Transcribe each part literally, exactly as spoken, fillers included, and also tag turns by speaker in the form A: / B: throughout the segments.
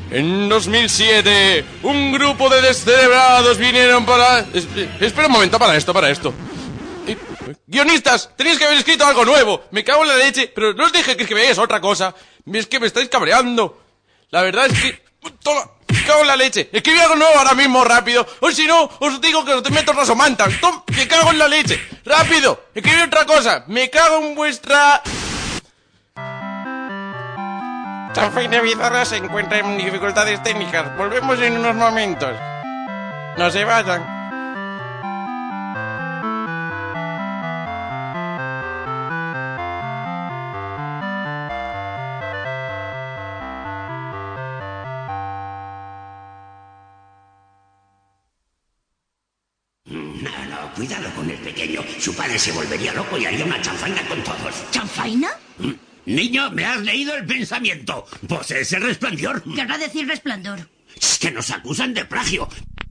A: En dos mil siete, un grupo de descerebrados vinieron para... Es- espera un momento, para esto, para esto. Eh, Guionistas, tenéis que haber escrito algo nuevo. Me cago en la leche, pero no os dije que escribáis otra cosa. Es que me estáis cabreando. La verdad es que... Toma, me cago en la leche. Escribí algo nuevo ahora mismo, rápido. O si no, os digo que os meto rasomantas. Toma, me cago en la leche. Rápido, escribí otra cosa. Me cago en vuestra... Chanfaina Bizarra se encuentra en dificultades técnicas. Volvemos en unos momentos. No se vayan.
B: No, no, cuidado con el pequeño. Su padre se volvería loco y haría una chanfaina con todos.
C: ¿Chanfaina?
B: Mm. Niño, me has leído el pensamiento. Posees el resplandor.
C: Querrá decir resplandor.
B: Es que nos acusan de plagio.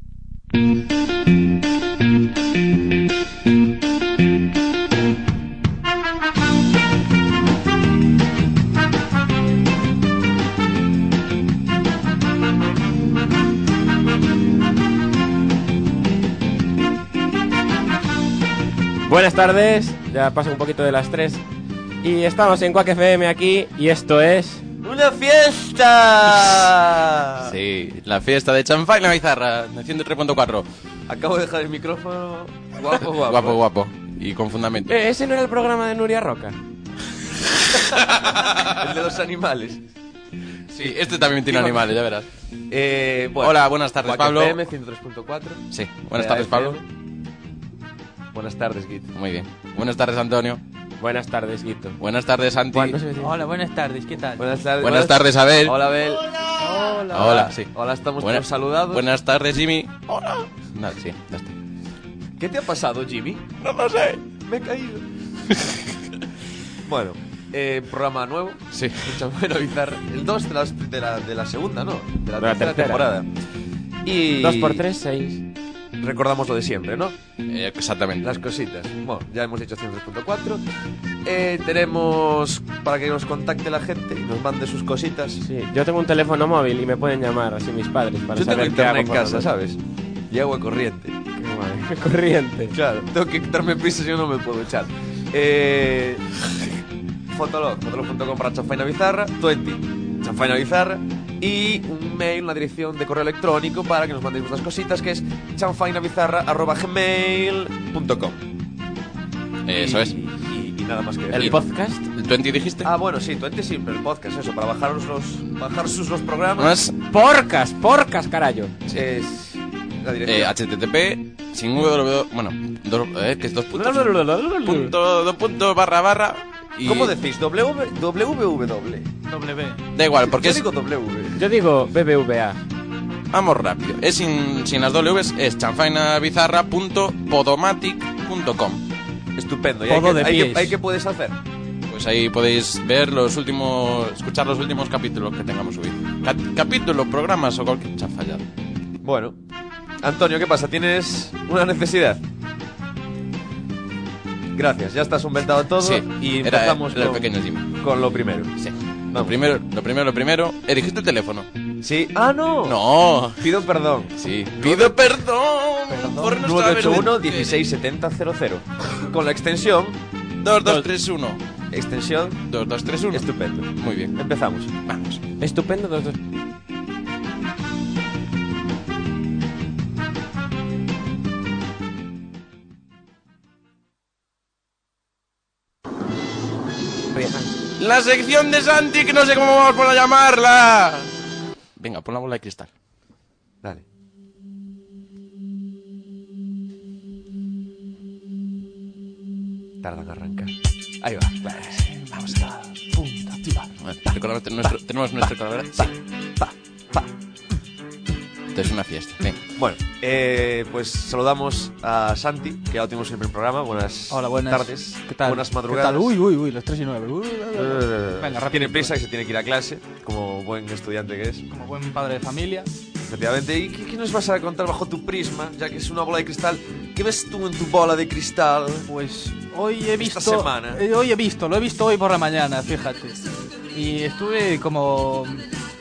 D: Buenas tardes, ya pasa un poquito de las tres y estamos en Quack F M aquí y esto es...
E: ¡Una fiesta!
A: Sí, la fiesta de Chanfaina Bizarra, de ciento tres punto cuatro.
E: Acabo de dejar el micrófono guapo, guapo.
A: Guapo, guapo. Y con fundamento.
D: Eh, ¿Ese no era el programa de Nuria Roca?
E: El de los animales.
A: Sí, este también tiene animales, ya verás.
E: Eh, bueno,
A: Hola, buenas tardes,
E: Quack
A: Pablo.
E: F M ciento tres punto cuatro.
A: Sí, buenas tardes, Pablo.
E: Buenas tardes, Git.
A: Muy bien. Buenas tardes, Antonio.
D: Buenas tardes, Guito.
A: Buenas tardes, Santi.
D: Juan, no sé si-
F: Hola, buenas tardes, ¿qué tal?
E: Buenas tardes.
A: Buenas tardes, Abel.
E: Hola, Abel.
F: Hola.
A: Hola, sí.
E: Hola, estamos
A: Buena-
E: todos saludados.
A: Buenas tardes, Jimmy. Hola. No, sí, ya está.
E: ¿Qué te ha pasado, Jimmy?
A: No lo sé.
E: Me he caído. Bueno, eh, programa nuevo.
A: Sí.
E: Chanfaina Bizarra. El dos de la, de la, de la segunda, ¿no? De la,
D: De la
E: tercera,
D: tercera.
E: temporada. Y...
D: Dos por tres, seis.
E: Recordamos lo de siempre, ¿no?
A: Eh, exactamente.
E: Las cositas. Bueno, ya hemos dicho ciento tres punto cuatro. Eh, tenemos para que nos contacte la gente y nos mande sus cositas.
D: Sí, yo tengo un teléfono móvil y me pueden llamar así mis padres para
E: Yo tengo
D: saber qué hago
E: internet en
D: por
E: casa,
D: la noche.
E: ¿sabes? Y agua corriente.
D: Qué guay. Corriente.
E: Claro, tengo que quitarme prisa si no, no me puedo echar. Eh, Fotolog, fotolog punto com para Chanfaina Bizarra, veinte, Chanfaina Bizarra, y un mail, una dirección de correo electrónico para que nos mandéis vuestras cositas, que es chanfainabizarra arroba gmail punto com.
A: Eso es.
E: Y, y nada más que decir.
D: ¿El podcast?
A: ¿El veinte dijiste?
E: Ah, bueno, sí, veinte siempre, el podcast, eso, para bajaros los, bajar sus los
A: No
E: programas.
A: es
D: Porcas, porcas, carayo.
E: Es la
A: eh,
E: dirección.
A: H T T P sin w, bueno, dos, eh, que es dos puntos, punto, dos puntos barra barra y
E: ¿Cómo decís? W W W.
F: W.
A: da igual porque
E: Yo
A: es
E: digo W.
D: Yo digo B B V A.
A: vamos rápido, es sin, sin las W's, es chanfainabizarra punto podomatic punto com.
E: Estupendo. ¿Y hay
D: Todo
E: que,
D: de
E: hay, que,
D: pies.
E: hay que puedes hacer?
A: Pues ahí podéis ver los últimos, escuchar los últimos capítulos que tengamos subido. Ca- capítulos, programas o cualquier chafallada.
E: Bueno, Antonio, ¿qué pasa? ¿Tienes una necesidad? Gracias, ya está solventado todo
A: Sí,
E: y
A: era-
E: empezamos
A: era el
E: con,
A: pequeño Jimmy.
E: con lo primero.
A: Sí. Lo
E: Vamos.
A: primero, lo primero, lo primero. Eh, ¿dijiste el teléfono?
E: Sí. Ah, no.
A: No.
E: Pido perdón.
A: Sí. Pido perdón, por no
E: nueve
A: saber
E: ocho uno,
A: decir.
E: dieciséis setenta cero cero. Con la extensión,
A: dos dos tres uno.
E: extensión,
A: dos dos tres uno.
E: estupendo.
A: Muy bien.
E: Empezamos.
A: Vamos.
D: Estupendo. Dos, dos.
A: La sección de Santi, que no sé cómo vamos a llamarla. Venga, pon la bola de cristal.
E: Dale. Tarda en arrancar. Ahí va. Vale.
A: Vamos a punta, pa. Recordamos nuestro, tenemos nuestro colaborador. Sí.
E: Pa, pa.
A: Esto es una fiesta. Venga.
E: Bueno, eh, pues saludamos a Santi, que ya lo tuvimos siempre en el programa. Buenas,
F: Hola, buenas
E: tardes.
F: ¿Qué tal?
E: Buenas
F: ¿Qué
E: madrugadas.
F: tal? Uy, uy, uy, los tres y nueve. Uy,
E: Eh,
F: Venga, rápido.
E: Tiene prisa y se tiene que ir a clase, como buen estudiante que es.
F: Como buen padre de familia.
E: Efectivamente. ¿Y qué, qué nos vas a contar bajo tu prisma, ya que es una bola de cristal? ¿Qué ves tú en tu bola de cristal?
F: Pues hoy he visto.
E: Esta semana.
F: eh, hoy he visto, lo he visto hoy por la mañana, fíjate. Y estuve como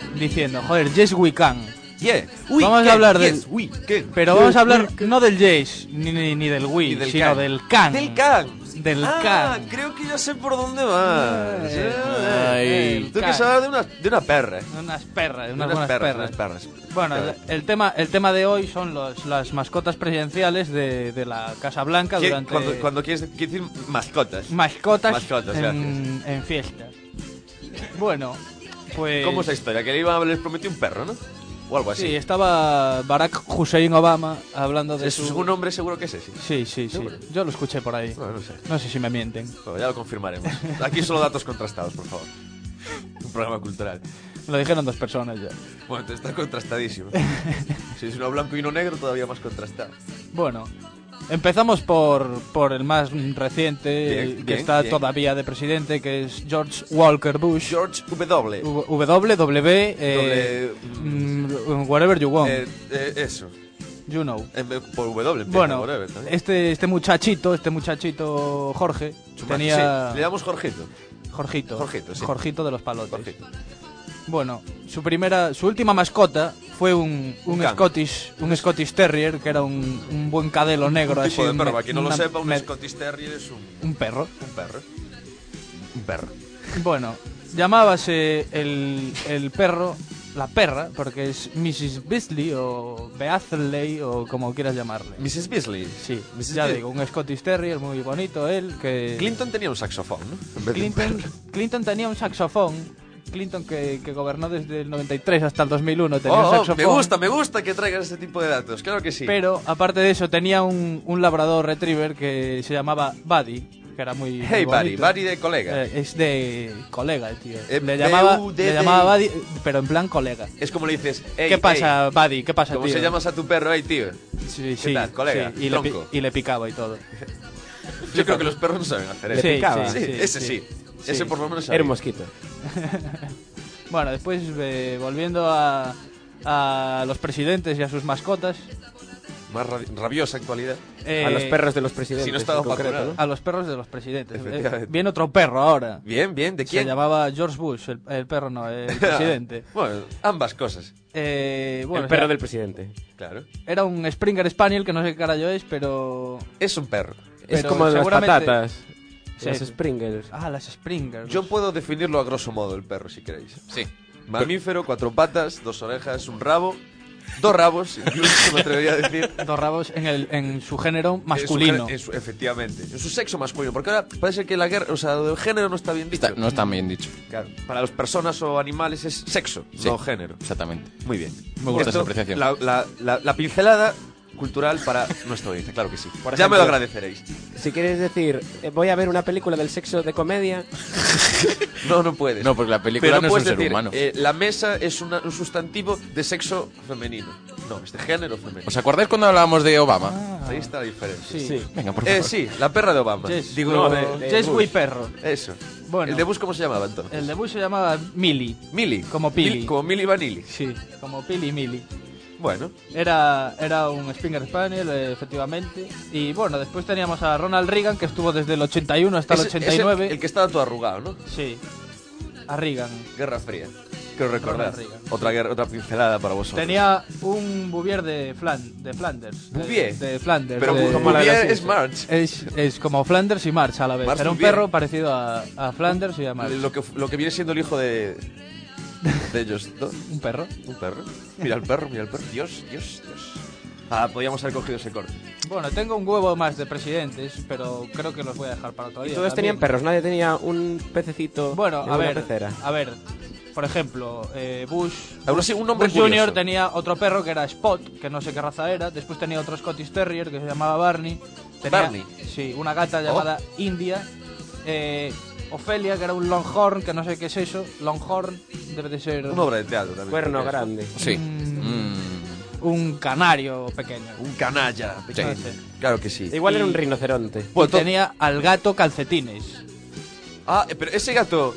F: diciendo, joder, yes we can.
E: Yeah. Uy,
F: Vamos
E: ¿qué?
F: a hablar
E: Yes,
F: del...
E: uy, ¿qué?
F: Pero vamos a hablar no del yes, ni, ni, ni del we,
E: Y del
F: sino
E: can.
F: del can.
E: Del can.
F: Del
E: ah,
F: can.
E: creo que ya sé por dónde vas.
F: Eh,
A: Ay.
F: eh,
E: Tú
F: can.
E: quieres hablar de una, de una perra.
F: Unas perras,
E: De
F: unas, buenas perras.
E: unas perras.
F: Bueno,
E: Claro.
F: el, el tema, el tema de hoy son los, las mascotas presidenciales de, de la Casa Blanca
E: ¿Qué?
F: durante...
E: Cuando, cuando quieres quieres decir mascotas.
F: Mascotas,
E: Mascotas,
F: en, en fiestas. Bueno, pues...
E: ¿Cómo es la historia? Que le iba a les prometió un perro, ¿no? O algo así.
F: Sí, estaba Barack Hussein Obama hablando de
E: Es
F: su...
E: su nombre seguro que es ese.
F: Sí, sí, sí.
E: Seguro.
F: Yo lo escuché por ahí.
E: Bueno, no sé.
F: No sé si me mienten.
E: Bueno, ya lo confirmaremos. Aquí solo datos contrastados, por favor. Un programa cultural.
F: Lo dijeron dos personas ya.
E: Bueno, te está contrastadísimo. Si es uno blanco y uno negro, todavía más contrastado.
F: Bueno, empezamos por, por el más reciente,
E: Bien,
F: el que
E: bien,
F: está
E: bien.
F: todavía de presidente, que es George Walker Bush.
E: George W.
F: W, W, eh, mm, whatever you want,
E: Eh, eh, eso.
F: you know.
E: Eh, por W. empieza,
F: Bueno,
E: whatever, también.
F: este, este muchachito, este muchachito Jorge, tenía...
E: Sí, le damos Jorgito.
F: Jorgito.
E: Jorgito, sí.
F: Jorgito de los palotes.
E: Jorgito.
F: Bueno, su primera, su última mascota fue un, un,
E: Un can.
F: Scottish, un Scottish Terrier, que era un, un buen cadelo negro,
E: Un
F: así.
E: tipo de perro,
F: me-
E: para quien no lo
F: una-
E: sepa, un
F: me-
E: Scottish Terrier es un,
F: un perro.
E: un perro. Un perro.
F: Bueno, llamábase el, el perro, la perra, porque es missus Beasley o Beasley o como quieras llamarle.
E: missus Beasley.
F: Sí,
E: missus
F: ya
E: Be-
F: digo, un Scottish Terrier muy bonito él, que...
E: Clinton tenía un saxofón, ¿no? En vez de un
F: Clinton,
E: perro.
F: Clinton tenía un saxofón. Clinton, que, que gobernó desde el noventa y tres hasta el dos mil uno, tenía
E: Oh,
F: un
E: oh,
F: saxofón.
E: me gusta, me gusta que traigas este tipo de datos, claro que sí.
F: Pero, aparte de eso, tenía un, un labrador retriever que se llamaba Buddy, que era muy,
E: Hey,
F: muy
E: buddy,
F: bonito.
E: buddy de colega.
F: Eh, es de colega, tío.
E: Eh,
F: le, llamaba,
E: B U D D.
F: le llamaba Buddy, pero en plan colega.
E: Es como le dices, hey,
F: ¿Qué pasa, Buddy? ¿Qué pasa,
E: ¿Cómo
F: tío?
E: se llamas a tu perro ahí, tío?
F: Sí, sí,
E: tal, colega?
F: sí, y, le, pi-
E: Tronco.
F: y le picaba y todo.
E: Yo creo que los perros no saben hacer
D: Le
E: eso.
F: Sí,
D: picaba.
E: Sí,
F: sí,
E: ese
F: sí.
E: sí.
F: Sí.
E: Ese por lo menos
D: Era
E: sabe.
D: un mosquito.
F: Bueno, después, eh, volviendo a, a los presidentes y a sus mascotas,
E: Más ra- rabiosa actualidad.
F: eh,
D: A los perros de los presidentes.
E: si no estaba
D: en concreto,
E: vacunado.
D: ¿no?
F: a los perros de los presidentes.
E: Efectivamente.
F: Eh, viene otro perro ahora.
E: Bien, bien, ¿de
F: Se
E: quién?
F: llamaba George Bush, el, el perro no, el presidente.
E: Bueno, ambas cosas.
F: Eh, bueno,
D: el perro
F: era,
D: del presidente.
E: Claro.
F: era un Springer Spaniel que no sé qué carajo es, pero...
E: Es un perro.
D: Es
F: Pero
D: como las
F: seguramente-
D: patatas.
F: Sí.
D: Las Springles.
F: Ah, las Springers.
E: Yo puedo definirlo a grosso modo, el perro, si queréis.
A: Sí.
E: Mamífero, cuatro patas, dos orejas, un rabo, dos rabos, incluso me atrevería a decir.
F: Dos rabos en, el, en su género
E: En su
F: masculino.
E: género- en su- efectivamente. En su sexo masculino. Porque ahora parece que la guerra, o sea, el género no está bien dicho.
A: Está- no está bien dicho.
E: Claro, para las personas o animales es sexo,
A: Sí.
E: no género.
A: Exactamente.
E: Muy bien.
A: Me gusta
E: Esto,
A: esa apreciación.
E: La, la- la- la pincelada cultural para nuestra audiencia, claro que sí.
D: Por
E: ya me
D: ejemplo-
E: lo agradeceréis.
D: Si quieres decir, eh, voy a ver una película del sexo de comedia,
E: No, no puedes.
A: No, porque la película
E: Pero
A: no es un
E: puedes
A: ser
E: decir,
A: humano.
E: eh, la mesa es una- un sustantivo de sexo femenino. No, es de género femenino.
A: ¿Os acordáis cuando hablábamos de Obama?
E: Ahí está la diferencia.
F: Sí.
D: sí.
A: Venga, por favor.
E: Eh, sí, la perra de Obama.
F: Yes.
E: Digo,
D: No,
E: de-
D: de-
F: Jess
D: Bush.
F: Wee perro.
E: eso.
F: Bueno.
E: ¿El de Bush cómo se llamaba entonces?
F: El de Bush se llamaba Millie.
E: Millie.
F: Como Pili.
E: Mil- como Millie Vanilli.
F: Sí, como Pili Millie.
E: Bueno,
F: Era, era un Springer Spaniel, eh, efectivamente. Y bueno, después teníamos a Ronald Reagan, que estuvo desde el ochenta y uno hasta el
E: ese-
F: ochenta y
E: ese-
F: nueve.
E: el que estaba todo arrugado, ¿no?
F: Sí, a Reagan.
E: Guerra Fría. Quiero recordar.
F: Ronald Reagan.
E: Otra guerra, otra pincelada para vosotros.
F: Tenía un Bouvier de, Flan, de Flanders. de-
E: Bouvier.
F: De, Flanders.
E: Pero
F: de-
E: como
D: la de
E: Bouvier
D: los
E: es March.
F: es, es como Flanders y March a la vez.
E: March
F: Era un
E: Bouvier.
F: perro parecido a, a Flanders y a March.
E: Lo que, lo que viene siendo el hijo de, de ellos dos.
F: Un perro.
E: Un perro. Mira el perro, mira el perro. Dios, Dios, Dios. Ah, podíamos haber cogido ese corte.
F: Bueno, tengo un huevo más de presidentes, pero creo que los voy a dejar para otro
D: Y
F: día.
D: todos
F: también.
D: tenían perros, nadie tenía un pececito
F: Bueno,
D: en
F: a
D: una
F: ver,
D: pecera.
F: a ver, por ejemplo, eh, Bush,
E: Aún así, un nombre
F: Bush junior
E: curioso.
F: tenía otro perro que era Spot, que no sé qué raza era. Después tenía otro Scottish Terrier que se llamaba Barney. Tenía,
E: Barney.
F: Sí, una gata llamada India. Eh, Ofelia, que era un Longhorn, que no sé qué es eso. Longhorn debe de ser
E: Una obra de teatro también.
D: Cuerno
E: porque es
D: grande.
A: Sí.
F: Mm.
A: Mm.
F: un canario pequeño.
E: Un canalla.
A: Sí.
F: No sé.
E: Claro que sí.
D: Igual era
F: Y-
D: un rinoceronte.
F: Y
E: Bueno, to-
F: tenía al gato Calcetines.
E: Ah, eh, pero ese gato.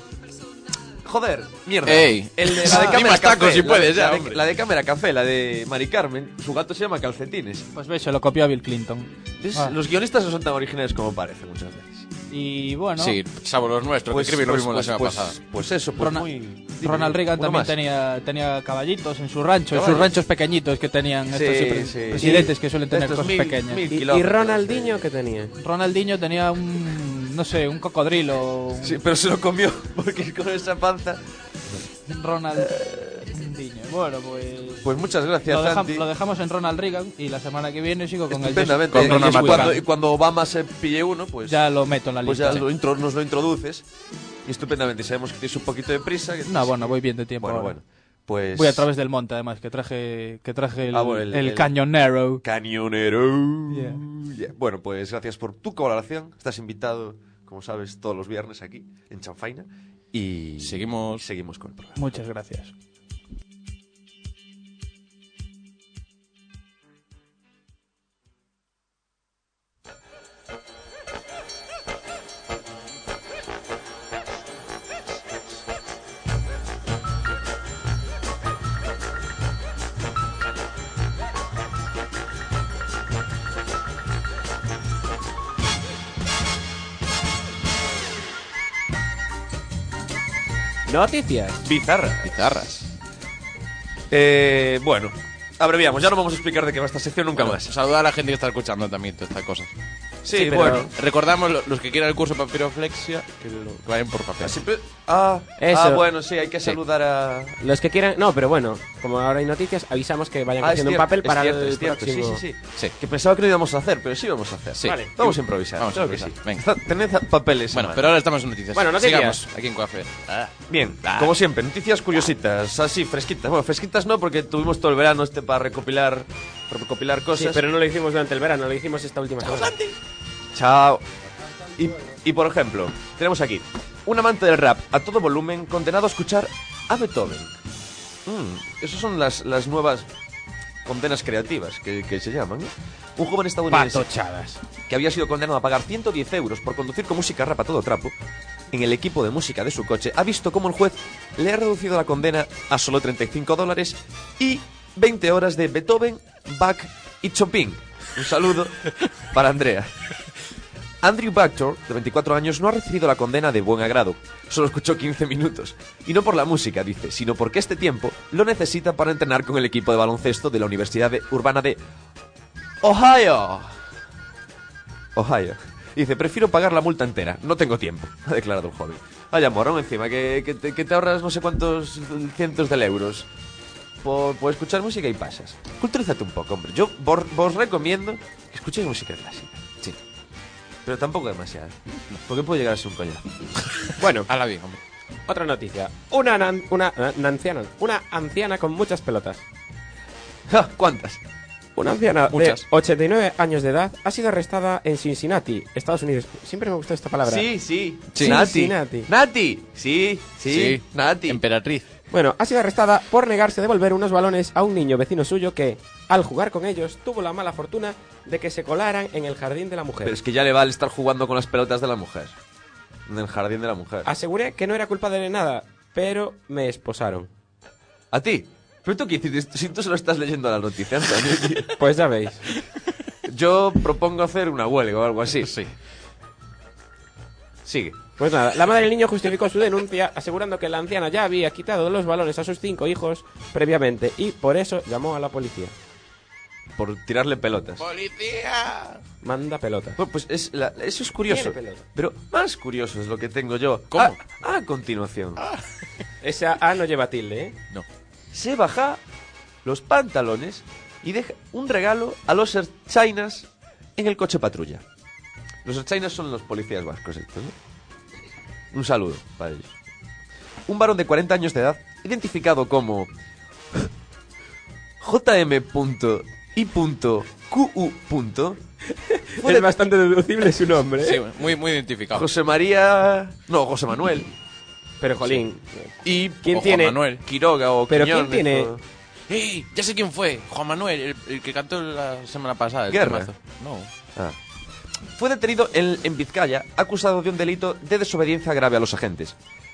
E: Joder, mierda.
A: Ey.
E: El de
A: Ah,
E: la de
A: di
E: cámara
A: más tacos
E: café,
A: si
E: la-
A: puedes,
E: la,
A: ya,
E: de,
A: hombre.
E: la de cámara café, la de Mari Carmen. Su gato se llama Calcetines.
F: Pues ves, se lo copió a Bill Clinton.
E: ¿Ves?
F: Ah.
E: Los guionistas no son tan originales como parece muchas veces.
F: Y bueno,
A: Sí, salvo los nuestros,
E: Pues,
A: que escribí lo
E: pues,
A: mismo
E: pues,
A: la semana
E: pues,
A: pasada.
E: pues eso, pues
F: Rona-
E: muy... dime,
F: Ronald Reagan
E: uno
F: también
E: más.
F: tenía, tenía caballitos en su rancho, en sus
E: Caballos.
F: ranchos pequeñitos que tenían
E: Sí,
F: estos pre-
E: sí.
F: presidentes que suelen tener
E: Estos
F: cosas
E: mil-
F: pequeñas.
E: mil
D: ¿Y, y
E: kilómetros,
D: Ronaldinho
E: sí.
D: qué tenía?
F: Ronaldinho tenía un, no sé, un cocodrilo. un-
E: Sí, pero se lo comió, porque con esa panza...
F: Ronaldinho. Bueno, pues...
E: Pues muchas gracias,
F: Lo, dejam-
E: Santi.
F: lo dejamos en Ronald Reagan y la semana que viene sigo con el
E: Estupendamente.
F: con
E: y,
F: Ronald
E: cuando,
F: McDonald.
E: y cuando Obama se pille uno, pues...
F: Ya lo meto en la
E: pues
F: lista.
E: ya lo intro- nos lo introduces. Y estupendamente. Sabemos que tienes un poquito de prisa. que-
F: No, bueno, voy bien de tiempo.
E: Bueno,
F: ahora.
E: bueno. Pues...
F: Voy a través del monte, además, que traje, que traje el,
E: Ah, bueno, el-
F: el,
E: el-
F: cañonero.
E: Cañonero.
F: Yeah.
E: Yeah. Bueno, pues gracias por tu colaboración. Estás invitado, como sabes, todos los viernes aquí, en Chanfaina. Y
A: Seguimos.
E: y seguimos con el programa.
F: Muchas gracias.
D: Noticias.
E: Bizarra.
A: Pizarras.
E: Eh, bueno, abreviamos. Ya no vamos a explicar de qué va esta sección nunca más.
A: Saluda a la gente que está escuchando también todas estas cosas.
E: Sí,
D: Sí, pero-
E: bueno.
A: Recordamos lo- los que quieran el curso de papiroflexia que, lo- que vayan por papel.
E: Siempre... Ah,
D: Eso.
E: ah, bueno, sí, hay que
A: Sí.
E: saludar a...
D: Los que quieran... No, pero bueno, como ahora hay noticias, avisamos que vayan
E: Ah, es
D: cogiendo un
E: cierto,
D: papel
E: es
D: para
E: cierto,
D: el
E: es cierto. Sí,
D: próximo...
E: sí, sí,
A: Sí.
E: Que pensaba que no íbamos a hacer, pero sí vamos a hacer.
A: Sí.
D: Vale.
E: Vamos a improvisar.
A: Vamos a
E: claro que
A: improvisar,
E: sí.
A: venga.
E: Está- tened papeles. a
A: Bueno,
E: mano.
A: pero ahora estamos en noticias.
D: Bueno, noticias.
A: Sigamos aquí en Coafe. Ah.
E: Bien, como siempre, noticias curiositas, así, fresquitas. Bueno, fresquitas no, porque tuvimos todo el verano este para recopilar, para recopilar cosas.
D: Sí, pero no lo hicimos durante el verano, lo hicimos esta última semana.
E: Chao. Y, y por ejemplo, tenemos aquí un amante del rap a todo volumen condenado a escuchar a Beethoven. Mm, esas son las, las nuevas condenas creativas que, que se llaman, ¿no? Un joven estadounidense
D: Patochadas.
E: que había sido condenado a pagar ciento diez euros por conducir con música rap a todo trapo en el equipo de música de su coche, ha visto cómo el juez le ha reducido la condena a solo treinta y cinco dólares y veinte horas de Beethoven, Bach y Chopin. Un saludo para Andrea. Andrew Bactor, de veinticuatro años, no ha recibido la condena de buen agrado. Solo escuchó quince minutos. Y no por la música, dice, sino porque este tiempo lo necesita para entrenar con el equipo de baloncesto de la Universidad de- Urbana de Ohio. Ohio. Dice, prefiero pagar la multa entera. No tengo tiempo, ha declarado el joven. Vaya morón encima, que, que, te, que te ahorras no sé cuántos cientos de euros por, por escuchar música y pasas. Culturízate un poco, hombre. Yo vos, vos recomiendo que escuchéis música clásica.
A: Sí.
E: Pero tampoco demasiado. Porque puede llegar a ser un coñazo.
D: Bueno,
A: Hala bien, hombre.
D: otra noticia. Una, nan- una, eh, anciana, una anciana con muchas pelotas.
E: Ja, ¿cuántas?
D: Una anciana
A: Muchas.
D: de ochenta y nueve años de edad ha sido arrestada en Cincinnati, Estados Unidos. Siempre me gustó esta palabra.
E: Sí, sí.
A: Sí.
E: Nati.
D: Nati.
E: Nati. Sí, sí. Nati.
A: Emperatriz.
D: Bueno, ha sido arrestada por negarse a devolver unos balones a un niño vecino suyo que, al jugar con ellos, tuvo la mala fortuna de que se colaran en el jardín de la mujer.
E: Pero es que ya le vale estar jugando con las pelotas de la mujer. En el jardín de la mujer.
D: Aseguré que no era culpa de nada, pero me esposaron.
E: ¿A ti? ¿Pero tú qué dices? Si tú solo estás leyendo la noticia, Antonio, tío.
D: Pues ya veis.
E: Yo propongo hacer una huelga o algo así.
A: Sí.
E: Sigue.
D: Pues nada, la madre del niño justificó su denuncia asegurando que la anciana ya había quitado los balones a sus cinco hijos previamente y por eso llamó a la policía.
E: Por tirarle pelotas.
A: ¡Policía!
D: Manda pelota.
E: Bueno, pues es la- eso es curioso.
D: Tiene pelota.
E: Pero más curioso es lo que tengo yo.
A: ¿Cómo?
E: A, a continuación.
D: Esa A no lleva tilde, ¿eh?
A: No.
E: Se baja los pantalones y deja un regalo a los erchainas en el coche patrulla. Los erchainas son los policías vascos estos, ¿no? Un saludo para ellos. Un varón de cuarenta años de edad, identificado como J M I Q U. Fue
D: Es
E: de-
D: bastante deducible su nombre, ¿eh?
A: Sí, muy, muy identificado.
E: José María... No, José Manuel.
D: Pero, jolín,
E: Y
D: ¿quién
A: O Juan
D: tiene?
A: Manuel.
E: Quiroga o
D: Pero
E: Quiñones,
D: ¿quién tiene?
E: o-
A: ¡Ey! Ya sé quién fue. Juan Manuel, el, el que cantó la semana pasada. El
E: Guerra.
A: temazo. No.
E: Ah. Fue detenido en, en Vizcaya, acusado de un delito de desobediencia grave a los agentes.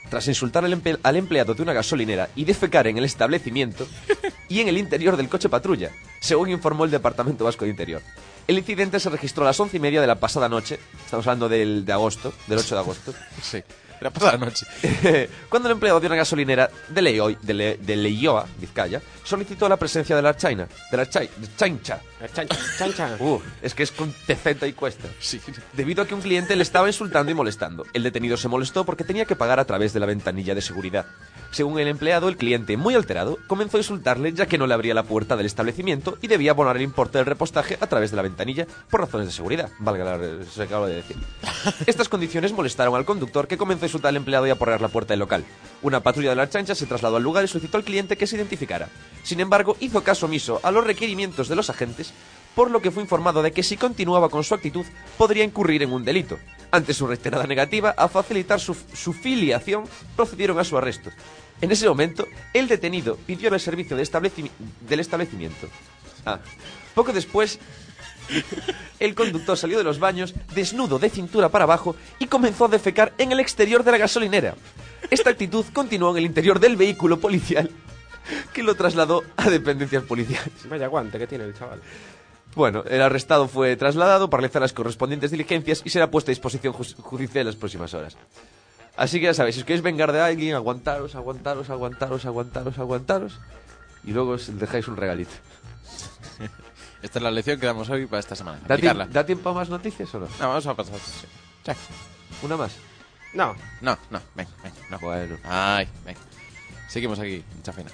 E: tras insultar al, empe- al empleado de una gasolinera y defecar en el establecimiento y en el interior del coche patrulla, según informó el Departamento Vasco de Interior. El incidente se registró a las once y media de la pasada noche, estamos hablando del, de agosto, del ocho de agosto,
A: Sí, la pasada noche.
E: cuando el empleado de una gasolinera de, Leioa, de, Le- de Leioa, Vizcaya, solicitó la presencia de la Archaina, de la Archai- de Chaincha.
D: Chancha, chancha.
E: Uh, es que es con T Z y cuesta.
A: Sí.
E: Debido a que un cliente le estaba insultando y molestando. El detenido se molestó porque tenía que pagar a través de la ventanilla de seguridad. Según el empleado, el cliente, muy alterado, comenzó a insultarle ya que no le abría la puerta del establecimiento y debía abonar el importe del repostaje a través de la ventanilla por razones de seguridad. Valga la... se acaba de decir. Estas condiciones molestaron al conductor, que comenzó a insultar al empleado y a porrear la puerta del local. Una patrulla de la Archancha se trasladó al lugar y solicitó al cliente que se identificara. Sin embargo, hizo caso omiso a los requerimientos de los agentes, por lo que fue informado de que si continuaba con su actitud podría incurrir en un delito. Ante su reiterada negativa a facilitar su, su filiación, procedieron a su arresto. En ese momento, el detenido pidió el servicio de establecimi- del establecimiento. Ah. Poco después, el conductor salió de los baños, desnudo de cintura para abajo, y comenzó a defecar en el exterior de la gasolinera. Esta actitud continuó en el interior del vehículo policial, que lo trasladó a dependencias policiales.
D: Vaya guante que tiene el chaval.
E: Bueno, el arrestado fue trasladado para realizar las correspondientes diligencias y será puesto a disposición ju- judicial en las próximas horas. Así que ya sabéis, si os queréis vengar de alguien, aguantaros, aguantaros, aguantaros, aguantaros, aguantaros, y luego os dejáis un regalito.
A: Esta es la lección que damos hoy para esta semana.
E: ¿Da,
A: Aplicarla.
E: tiemp- ¿Da tiempo a más noticias o no?
A: No, vamos a pasar. Sí. Sí.
E: ¿Una más?
D: No,
A: No, no, ven, ven, no.
E: Bueno.
A: Ay, ven. Seguimos aquí, en Chafina.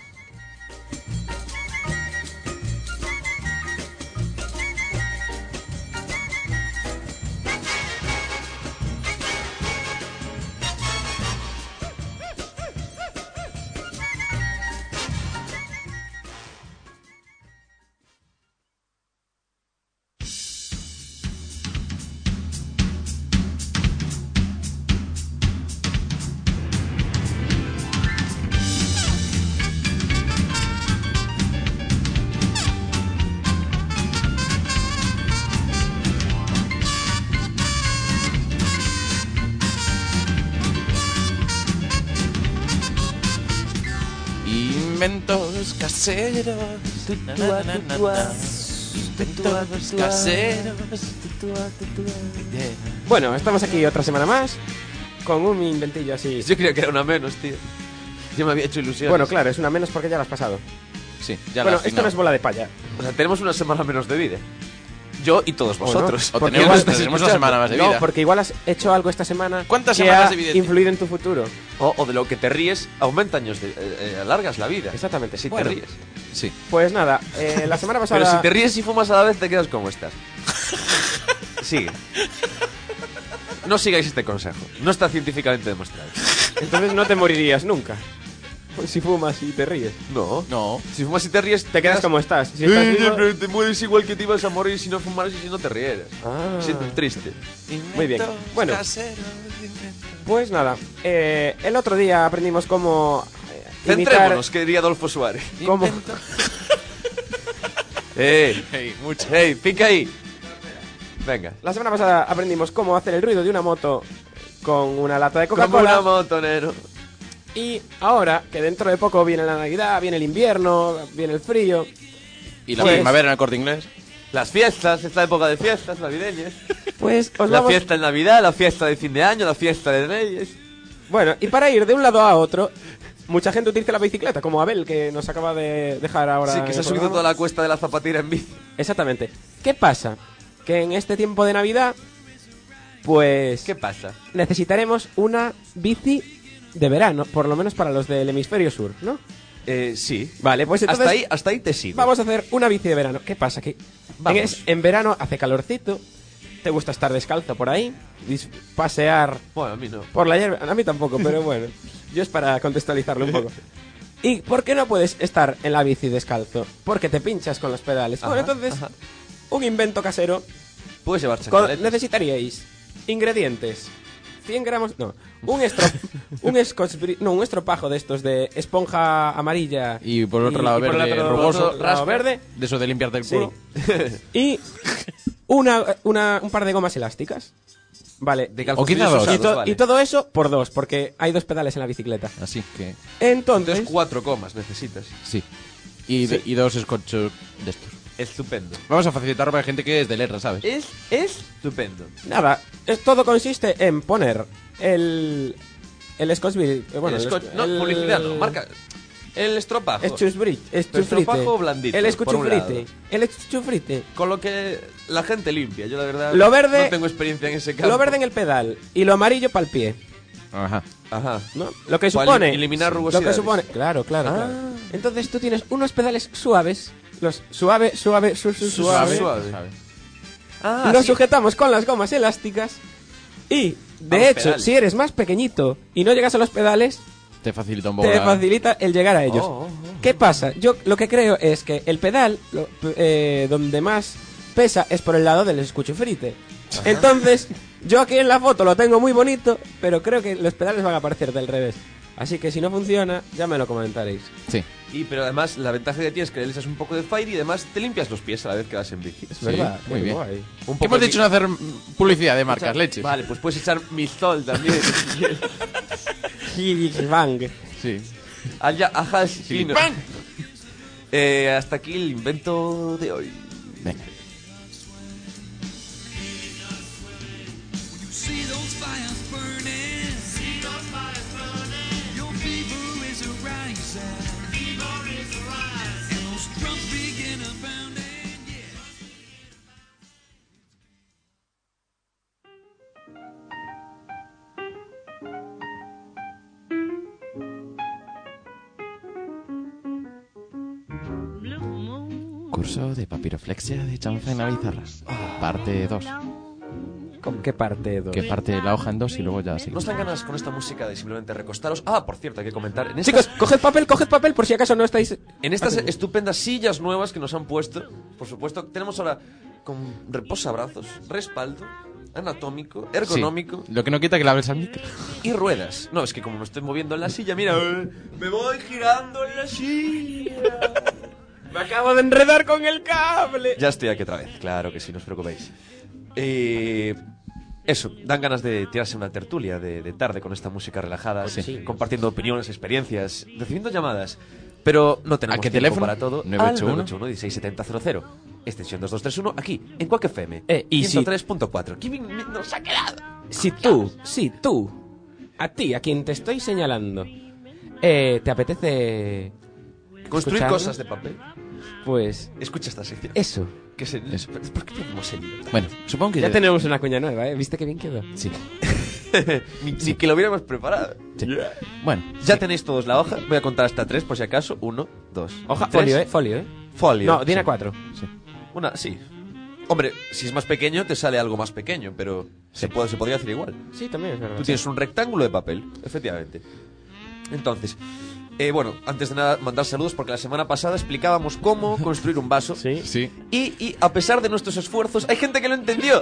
A: Inventos caseros. Na, na, na, na, na. Inventos caseros. Yeah.
D: bueno, estamos aquí otra semana más con un inventillo así.
E: Yo creía que era una menos, tío. Yo me había hecho ilusión.
D: Bueno, claro, es una menos porque ya la has pasado.
A: Sí, ya
D: Bueno,
A: la has
D: esto no es
A: asignado.
D: bola de palla.
E: O sea, tenemos una semana menos de vida. Yo y todos
D: no.
E: vosotros.
A: O
D: Porque
A: tenemos,
D: igual-
A: tenemos una semana más de vida.
D: No, porque igual has hecho algo esta semana
A: ¿Cuántas
D: que
A: semanas
D: ha
A: de vida?
D: influido en tu futuro.
E: O, o de lo que te ríes, aumenta años, de, eh, eh, alargas la vida.
D: Exactamente.
E: Si
D: Bueno.
E: te ríes.
A: Sí.
D: Pues nada, eh, la semana pasada...
E: Pero si te ríes y fumas a la vez, te quedas como estás. Sigue. No sigáis este consejo. No está científicamente demostrado.
D: Entonces no te morirías nunca. Si fumas y te ríes.
E: No.
A: No.
E: Si fumas y te ríes,
D: Te quedas como estás. Si estás
E: Eh,
D: vivo-
E: pero te mueres igual que te ibas a morir si no fumaras y si no te rieras.
D: Ah.
E: Siento triste.
D: Muy bien.
A: Inventos
D: Bueno.
A: caseros, inventos.
D: Pues nada, eh, el otro día aprendimos cómo eh, imitar...
E: Centrémonos, que diría Adolfo Suárez.
D: ¿Cómo?
A: Inventos.
E: ¡Eh!
A: Hey, mucho.
E: ¡Ey, pica ahí! Venga.
D: La semana pasada aprendimos cómo hacer el ruido de una moto con una lata de
E: Como una
D: Coca-Cola.
E: moto, neno.
D: Y ahora, que dentro de poco viene la Navidad, viene el invierno, viene el frío...
A: Y la
D: Pues-
A: primavera en el Corte Inglés.
E: Las fiestas, esta época de fiestas navideñas.
D: Pues os
E: La
D: vamos...
E: fiesta en Navidad, la fiesta de fin de año, la fiesta de Reyes.
D: Bueno, y para ir de un lado a otro, mucha gente utiliza la bicicleta, como Abel, que nos acaba de dejar ahora...
E: Sí,
D: en
E: que
D: el
E: se ha subido
D: programa.
E: toda la cuesta de la zapatera en bici.
D: Exactamente. ¿Qué pasa? Que en este tiempo de Navidad, pues...
E: ¿Qué pasa?
D: necesitaremos una bici de verano, por lo menos para los del hemisferio sur, ¿no?
E: Eh, sí.
D: Vale, pues entonces...
E: Hasta ahí, hasta ahí te sigo.
D: Vamos a hacer una bici de verano. ¿Qué pasa? Que
E: Vamos.
D: en, es- en verano hace calorcito, te gusta estar descalzo por ahí, dis- pasear
E: Bueno, a mí no.
D: por la hierba. A mí tampoco, pero bueno, yo es para contextualizarlo un poco. ¿Y por qué no puedes estar en la bici descalzo? Porque te pinchas con los pedales.
E: Ajá,
D: bueno, entonces,
E: ajá.
D: un invento casero.
E: Puedes llevar
D: Con-
E: chancletas.
D: necesitaríais ingredientes: cien gramos, no, un estro, un scotch bri- no, un estropajo de estos de esponja amarilla
A: Y por otro lado
D: y por el
A: verde,
D: otro
A: rugoso,
D: lado
A: raspa.
D: verde,
A: De eso de limpiarte el
D: sí.
A: culo.
D: y una, una, un par de gomas elásticas. Vale.
E: De
C: O quizá
E: calzoncillos
C: dos.
D: Y,
E: usados,
D: to-
E: vale.
D: y todo eso por dos, porque hay dos pedales en la bicicleta.
C: Así que,
D: Entonces,
E: Entonces cuatro comas necesitas.
C: sí. Y,
D: Sí.
C: y dos escochos de estos.
E: Estupendo.
C: Vamos a facilitarlo para gente que es de letra, ¿sabes?
E: Es estupendo.
D: nada, es, todo consiste en poner el... El Scotch Brit- eh, bueno,
E: El
D: el-
E: scotch- no,
D: el-
E: publicidad no, marca. El estropajo.
D: Eschusbrit,
E: estropajo
D: eschufrite.
E: blandito,
D: El
E: por un lado.
D: escuchufrite. El escuchufrite.
E: Con lo que la gente limpia. Yo la verdad
D: Lo verde-
E: no tengo experiencia en ese campo.
D: Lo verde en el pedal y lo amarillo para el pie.
C: Ajá.
E: Ajá.
D: ¿No? Lo que
E: Para
D: supone...
E: eliminar
D: Lo
E: rugosidades.
D: que supone... Claro, claro,
E: Ah.
D: claro. Entonces tú tienes unos pedales suaves. Los suave, suave, su, su- suave.
E: Suave.
C: ¿sabes?
E: Ah,
D: Lo
E: sí.
D: sujetamos con las gomas elásticas. Y, de
E: A los
D: hecho,
E: pedales.
D: si eres más pequeñito y no llegas a los pedales,
C: Te facilita un poco
D: te
C: la-
D: facilita el llegar a ellos.
E: Oh, oh, oh.
D: ¿Qué pasa? Yo lo que creo es que el pedal, lo- eh, donde más pesa, es por el lado del escuchufrite. Entonces, yo aquí en la foto lo tengo muy bonito, pero creo que los pedales van a aparecer del revés. Así que si no funciona, ya me lo comentaréis.
C: Sí.
E: Y pero además la ventaja que tienes es que le echas un poco de fire y además te limpias los pies a la vez que vas en bici.
D: Es verdad.
C: muy
D: qué
C: bien.
D: guay.
E: Un
C: ¿Qué
E: poco
C: hemos
E: de
C: dicho
E: mi-
C: no hacer mm, publicidad de marcas,
E: Echar-
C: leches?
E: Vale, pues puedes echar Mistol también. si quieres.
D: Bang.
C: Sí.
E: Allá, ajá, sí, no. Eh, hasta aquí el invento de hoy.
C: Venga.
G: See those fires burning. See those fires burning. Your fever is a rising. Fever is a rising. And those drums begin a pounding. Yeah.
C: Curso de papiroflexia de chanza en la bizarra. Parte dos.
D: ¿Con qué parte dos?
C: Que parte la hoja en dos y luego ya sigue.
E: ¿No están ganas con esta música de simplemente recostaros? Ah, por cierto, hay que comentar. En estas,
D: Chicos, coged papel, coged papel por si acaso no estáis...
E: en estas estupendas sillas nuevas que nos han puesto, por supuesto, tenemos ahora con reposabrazos, respaldo, anatómico, ergonómico
C: Sí. Lo que no quita que la hables al micro.
E: y ruedas. No, es que como me estoy moviendo en la silla, mira, eh, me voy girando en la silla.
D: Me acabo de enredar con el cable.
E: Ya estoy aquí otra vez, claro que sí, no os preocupéis. Eh, eso, dan ganas de tirarse una tertulia de, de tarde con esta música relajada,
D: Sí.
E: compartiendo opiniones, experiencias, recibiendo llamadas. Pero no tenemos
C: ¿A qué
E: tiempo
C: teléfono?
E: para todo.
C: nueve ocho uno.
E: Al nueve ocho uno, dieciséis setenta cero cero. Extensión dos dos tres uno, aquí, en Quack F M.
D: Eh, y si-
E: ciento tres punto cuatro. ¿Qué bien nos ha quedado?
D: Si tú, si tú, a ti, a quien te estoy señalando, eh, te apetece
E: Construir
D: escucharlo,
E: cosas de papel.
D: pues
E: Escucha esta sección.
D: eso.
E: Que se,
C: Eso.
E: ¿Por qué tenemos el libertad?
C: Bueno, supongo que
D: Ya tenemos una cuña nueva, ¿eh? ¿Viste qué bien quedó?
C: Sí.
E: ni, ni que lo hubiéramos preparado.
C: Sí. Bueno,
E: Ya tenéis todos la hoja. Voy a contar hasta tres por si acaso. Uno, dos.
D: Hoja,
E: tres.
D: folio, ¿eh? Folio, ¿eh?
E: Folio.
D: No, Dina
E: Sí.
D: cuatro.
C: sí.
E: Una, sí. Hombre, si es más pequeño, te sale algo más pequeño, pero se, puede, se podría hacer igual.
D: Sí, también es verdad.
E: Tú tienes un rectángulo de papel, efectivamente. Entonces, eh, bueno, antes de nada, mandar saludos porque la semana pasada explicábamos cómo construir un vaso.
D: Sí.
C: Sí.
E: Y, y a pesar de nuestros esfuerzos, hay gente que lo entendió.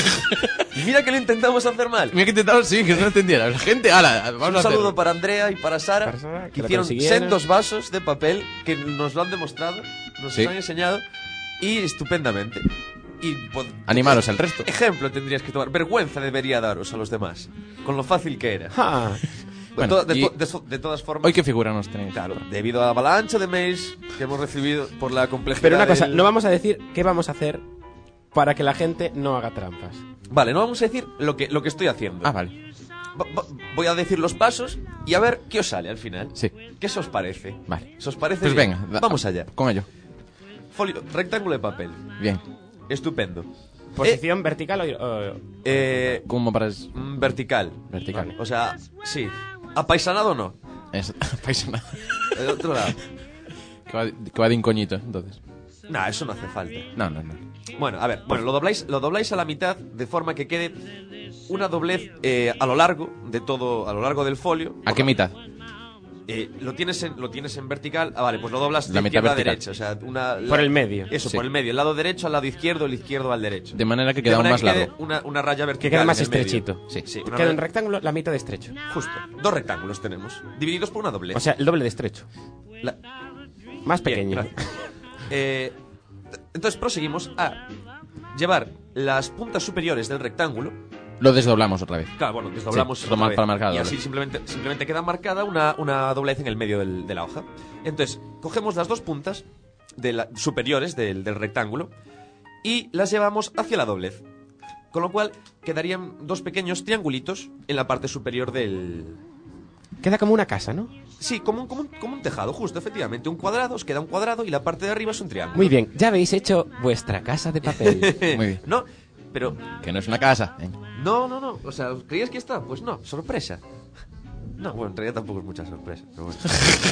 E: Y mira que lo intentamos hacer mal.
C: Mira que intentaron, sí, que no entendiera. La gente, ala, vamos
E: Un
C: a hacerlo.
E: saludo para Andrea y para Sara,
D: Para Sara, que
E: que
D: lo
E: hicieron
D: consiguieron.
E: sendos vasos de papel que nos lo han demostrado, nos
C: Sí.
E: lo han enseñado y estupendamente. Y pues,
C: Animaros al resto.
E: ejemplo tendrías que tomar. Vergüenza debería daros a los demás, con lo fácil que era.
D: Ja.
E: De,
C: Bueno,
E: to- de,
C: y-
E: to- de so- de todas formas,
C: Hoy qué figura nos tenéis.
E: claro, debido a la avalancha de mails que hemos recibido por la complejidad.
D: Pero una cosa,
E: del-
D: no vamos a decir qué vamos a hacer para que la gente no haga trampas.
E: Vale, no vamos a decir lo que, lo que estoy haciendo.
C: Ah, vale.
E: Va- va- voy a decir los pasos y a ver qué os sale al final.
C: Sí.
E: ¿Qué se os parece?
C: Vale.
E: ¿Se os parece?
C: Pues
E: bien?
C: venga. da-
E: Vamos allá.
C: Con ello.
E: Folio, rectángulo de papel.
C: Bien.
E: Estupendo.
D: Posición vertical o... o-
E: Eh,
C: ¿Cómo para...?
E: mm, vertical.
C: Vertical.
E: Vale, o sea, sí. Apaisanado no.
C: Es paisana.
E: De otro lado.
C: que, va, que va de incoñito, entonces.
E: Nah, eso no hace falta.
C: No, no, no.
E: Bueno, a ver, bueno, lo dobláis, lo dobláis a la mitad de forma que quede una doblez eh, a lo largo de todo, a lo largo del folio.
C: ¿A qué mitad?
E: Eh, lo tienes en, lo tienes en vertical. Ah, vale, pues lo doblas de
C: La mitad
E: izquierda a
C: vertical.
E: derecha, o sea, una
D: Por
E: la-
D: el medio.
E: Eso,
C: Sí.
E: por el medio, el lado derecho al lado izquierdo, el izquierdo al derecho.
C: De manera que
E: De
C: queda aún
E: manera
C: más
E: que quede
C: largo.
E: una, una raya vertical.
D: Que quede más
E: en el medio.
D: estrechito.
E: Sí, sí. una
D: Queda en
E: raya-
D: rectángulo la mitad de estrecho.
E: Justo. Dos rectángulos tenemos, divididos por una doblez.
D: O sea, el doble de estrecho.
E: La-
D: Más
E: Bien,
D: pequeño.
E: gracias. Eh, entonces proseguimos a llevar las puntas superiores del rectángulo
C: Lo desdoblamos otra vez.
E: Claro, bueno, desdoblamos
C: Sí,
E: otra
C: para-
E: vez.
C: para marcar la
E: y así
C: doblez.
E: simplemente, simplemente queda marcada una, una doblez en el medio del- de la hoja. Entonces, cogemos las dos puntas de la- superiores del, del rectángulo y las llevamos hacia la doblez. Con lo cual quedarían dos pequeños triangulitos en la parte superior del...
D: Queda como una casa, ¿no?
E: Sí, como un, como un, como un tejado, justo, efectivamente. Un cuadrado, os queda un cuadrado y la parte de arriba es un triángulo.
D: Muy bien, ya habéis hecho vuestra casa de papel.
C: Muy bien.
E: No, pero...
C: Que no es una casa. ¿eh?
E: No, no, no. O sea, ¿creías que está? Pues no, sorpresa. No, bueno, en realidad tampoco es mucha sorpresa. Pero bueno.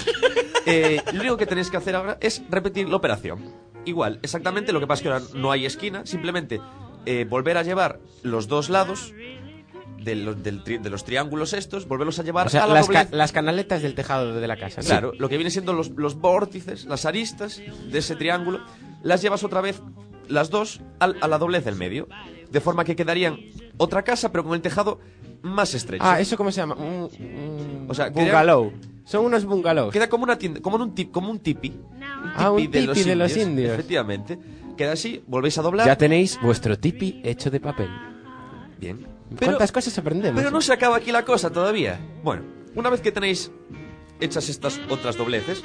E: Eh, lo único que tenéis que hacer ahora es repetir la operación. Igual, exactamente, lo que pasa es que ahora no hay esquina. Simplemente eh, volver a llevar los dos lados de los, del tri- de los triángulos estos, volverlos a llevar
D: O sea,
E: a la
D: las, ca-
E: doblez.
D: las canaletas del tejado de la casa, ¿no?
E: Claro, lo que viene siendo los, los vórtices, las aristas de ese triángulo, las llevas otra vez, las dos, al- a la doblez del medio. De forma que quedarían otra casa, pero con el tejado más estrecho.
D: Ah, ¿eso cómo se llama? Un, un
E: O sea,
D: bungalow. Son unos bungalows.
E: Queda como una tienda, como un, tip, como un tipi. Un
D: Ah, un tipi de los indios.
E: Efectivamente. Queda así, volvéis a doblar.
D: Ya tenéis vuestro tipi hecho de papel.
E: Bien.
D: ¿Cuántas cosas aprendemos?
E: Pero no se acaba aquí la cosa todavía. Bueno, una vez que tenéis hechas estas otras dobleces,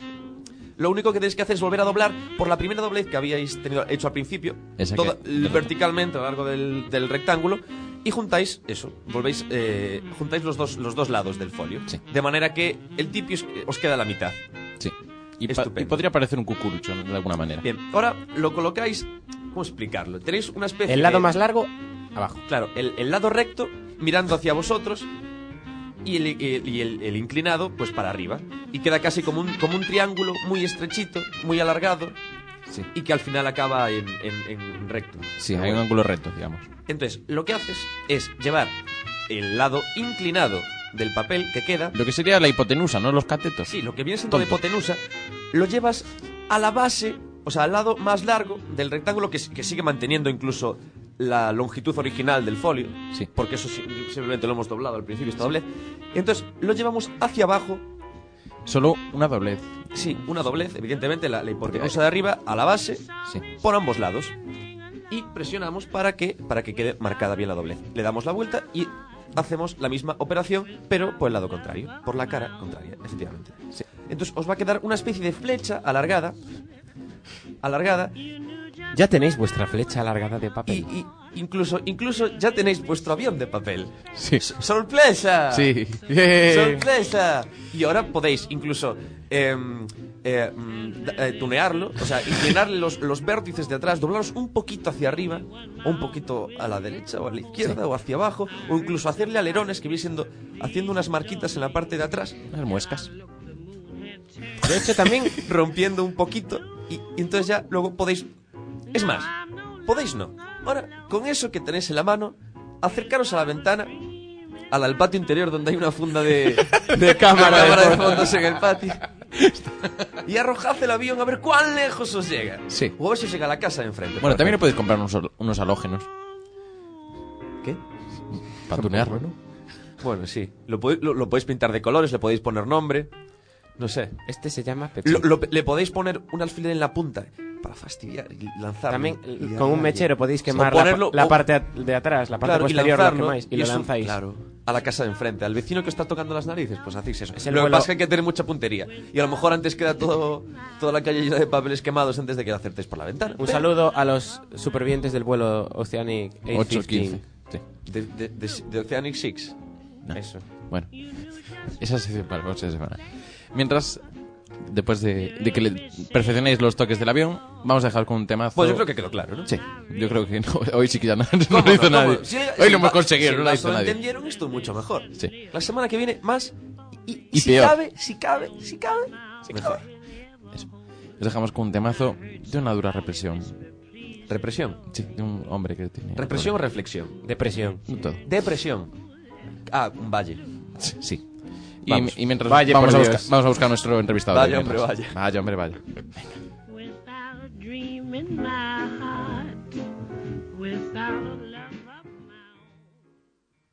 E: lo único que tenéis que hacer es volver a doblar por la primera doblez que habíais tenido hecho al principio,
C: Esa
E: toda-
C: que-
E: l- verticalmente a lo largo del, del rectángulo, y juntáis eso, volvéis, eh, juntáis los dos, los dos lados del folio.
C: Sí.
E: De manera que el tipi os, os queda a la mitad.
C: Sí. Y, pa-
E: Estupendo.
C: y podría parecer un cucurucho de alguna manera.
E: Bien, ahora lo colocáis. ¿Cómo explicarlo? Tenéis una especie
D: El lado
E: de-
D: más largo, abajo.
E: Claro, el, el lado recto mirando hacia vosotros y, el, el- y el- el inclinado pues para arriba. Y queda casi como un, como un triángulo muy estrechito, muy alargado
C: Sí.
E: y que al final acaba en, en- en recto.
C: Sí,
E: Pero
C: hay un
E: bueno.
C: ángulo recto, digamos.
E: Entonces, lo que haces es llevar el lado inclinado del papel que queda.
C: Lo que sería la hipotenusa, ¿no? Los catetos.
E: Sí, lo que viene siendo de
C: Tonto.
E: hipotenusa, lo llevas a la base, o sea, al lado más largo del rectángulo que, que sigue manteniendo incluso la longitud original del folio.
C: Sí.
E: Porque eso sí- simplemente lo hemos doblado al principio, esta doblez. Entonces, lo llevamos hacia abajo.
C: Solo una doblez.
E: Sí, una doblez, evidentemente, la, la hipotenusa de arriba a la base,
C: Sí.
E: por ambos lados. Y presionamos para que, para que quede marcada bien la doblez. Le damos la vuelta y hacemos la misma operación, pero por el lado contrario, por la cara contraria, efectivamente.
C: Sí.
E: Entonces os va a quedar una especie de flecha alargada, alargada,
D: Ya tenéis vuestra flecha alargada de
E: y,
D: papel.
E: y incluso, incluso ya tenéis vuestro avión de papel.
C: Sí.
E: S- ¡Sorpresa!
C: Sí.
E: ¡Sorpresa! Y ahora podéis incluso em, eh, mm, da- eh, tunearlo, o sea, inclinarle los, los vértices de atrás, doblaros un poquito hacia arriba, o un poquito a la derecha, o a la izquierda, o hacia abajo, o incluso hacerle alerones que viene siendo haciendo unas marquitas en la parte de atrás,
C: Las muescas.
D: De hecho, también
E: rompiendo un poquito, y, y entonces ya luego podéis. Es más, podéis no. Ahora, con eso que tenéis en la mano, acercaros a la ventana, al, al patio interior donde hay una funda de, de cámara, de fondos en el patio, y arrojad el avión a ver cuán lejos os llega.
C: Sí.
E: O a ver si llega a la casa de enfrente.
C: Bueno,
E: por
C: también le
E: ejemplo.
C: podéis comprar unos, hal- unos halógenos
E: ¿Qué?
C: para tunearlo, ¿no?
E: Bueno, sí. Lo, podéis- lo, lo podéis pintar de colores, le podéis poner nombre. No sé.
D: este se llama Pepsi.
E: Lo- lo- le podéis poner un alfiler en la punta para fastidiar y lanzarlo.
D: También
E: Y
D: con un
E: darle.
D: mechero podéis
E: O
D: quemar la,
E: ponerlo-
D: la
E: o-
D: parte at- de atrás, la parte
E: Claro, y
D: posterior, lo
E: lanzarlo,
D: quemáis y,
E: y
D: lo
E: es un-
D: lanzáis.
E: Claro, a la casa de enfrente, al vecino que está tocando las narices, pues hacéis eso.
D: Es el
E: Lo que
D: vuelo-
E: pasa es que hay que tener mucha puntería. Y a lo mejor antes queda todo, toda la calle llena de papeles quemados antes de que la acertéis por la ventana.
D: Un
E: Pero-
D: saludo a los supervivientes del vuelo Oceanic
C: ocho
D: ochocientos
C: quince.
D: quince.
C: Sí.
E: De, de, de- de Oceanic Six.
C: No.
D: Eso.
C: Bueno, esa sección para la próxima semana. Mientras, después de, de que le perfeccionéis los toques del avión, vamos a dejar con un temazo.
E: Pues yo creo que quedó claro, ¿no?
C: Sí, yo creo que no, hoy sí que ya no, no
E: ¿Cómo
C: lo hizo
E: no?
C: nadie.
E: ¿Cómo? Si-
C: hoy
E: si
C: lo
E: el
C: hemos
E: va-
C: conseguido,
E: si
C: no lo
E: el
C: hizo
E: vaso
C: nadie.
E: entendieron esto mucho mejor.
C: Sí.
E: La semana que viene más y,
C: Y
E: si
C: peor.
E: cabe, si cabe, si cabe, mejor.
C: Eso. Os dejamos con un temazo de una dura represión.
E: Represión.
C: Sí, de un hombre que tiene...
E: Represión o reflexión.
D: Depresión.
C: No todo.
E: Depresión. Ah, un valle.
C: Sí. sí. Y,
D: Vamos.
C: y mientras
D: Vaya,
C: vamos, a
D: por
C: buscar,
D: Dios.
C: vamos a buscar nuestro entrevistado. de
E: Vaya, hombre,
C: mientras.
E: vaya.
C: Vaya, hombre, vaya.
H: Without a dream in my heart, without a love of my own.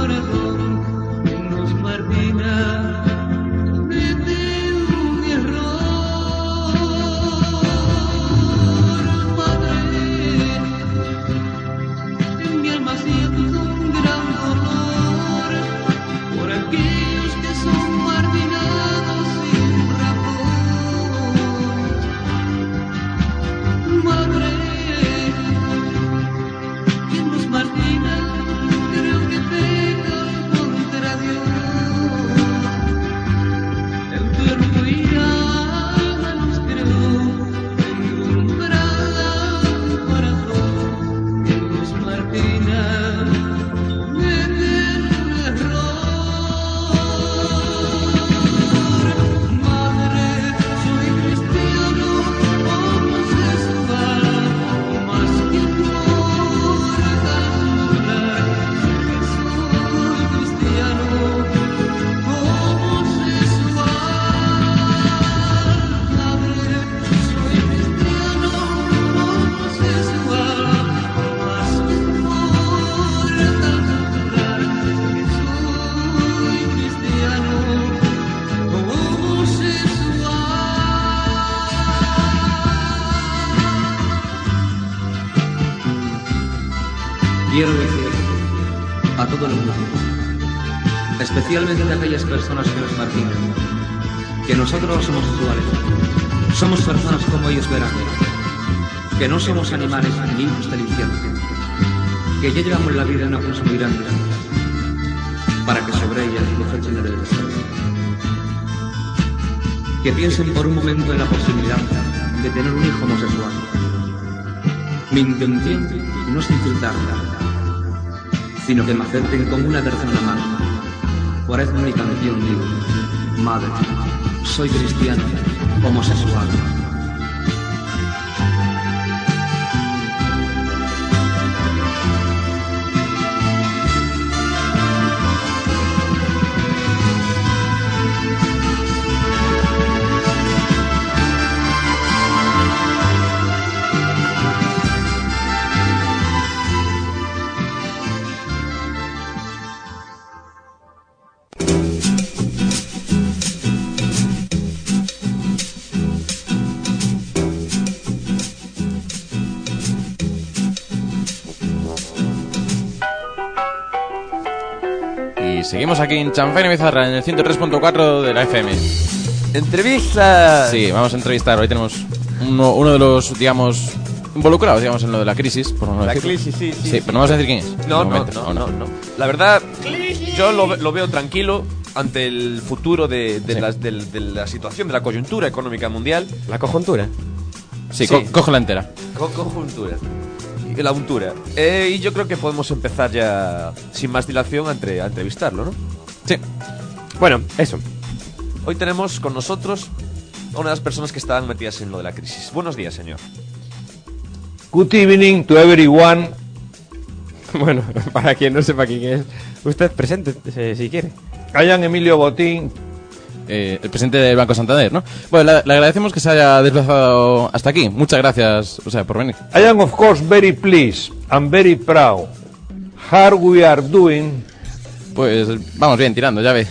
G: corazón nos margina desde un error. Madre, en mi alma siento un gran dolor por aquellos que son marginados sin razón. Madre, quien nos margina creo que peca contra Dios. El cuerpo y alma nos creó en un gran corazón. Quien nos margina desde un error. Madre, soy cristiano homosexual, más que mortal. Soy cristiano homosexual. Madre, soy cristiano homosexual, más que mortal. Soy cristiano homosexual.
I: Quiero decir a todo el mundo, especialmente a aquellas personas que nos marginan, que nosotros los homosexuales somos personas como ellos verán, que no somos animales ni hijos del infierno, que ya llevamos la vida en una cruz muy grande para que sobre ella nos echen el deseo. Que piensen por un momento en la posibilidad de tener un hijo homosexual. Mi intención no es insultarla, sino que me acepten como una persona más. Por eso en mi canción digo: Madre, soy cristiano homosexual.
C: Y seguimos aquí en Chanfaina Bizarra, en el ciento tres punto cuatro de la F M.
E: Entrevistas.
C: Sí, vamos a entrevistar. Hoy tenemos uno, uno de los, digamos, involucrados, digamos, en lo de la crisis, por no
E: La
C: decirlo.
E: crisis, sí, sí.
C: Sí, pero no vamos a decir quién es.
E: No,
C: de
E: no,
C: momento,
E: no,
C: ¿o
E: no, no. La verdad, yo lo, lo veo tranquilo ante el futuro de, de,
C: Sí.
E: las- del- de la situación, de la coyuntura económica mundial.
D: La conjuntura.
C: Sí,
E: Sí.
C: co- cógela entera.
E: Con conjuntura. Y la untura. Eh, y yo creo que podemos empezar ya, sin más dilación, a, entre- a entrevistarlo, ¿no?
C: Sí.
D: Bueno, eso.
E: Hoy tenemos con nosotros a una de las personas que estaban metidas en lo de la crisis. Buenos días, señor.
J: Good evening to everyone.
D: Bueno, para quien no sepa quién es, usted presente si quiere.
J: I am Emilio Botín.
C: Eh, el presidente del Banco Santander, ¿no? Bueno, le, le agradecemos que se haya desplazado hasta aquí. Muchas gracias, o sea, por venir.
J: I am of course very pleased and very proud. How we are doing.
C: Pues vamos bien, tirando, ya ve.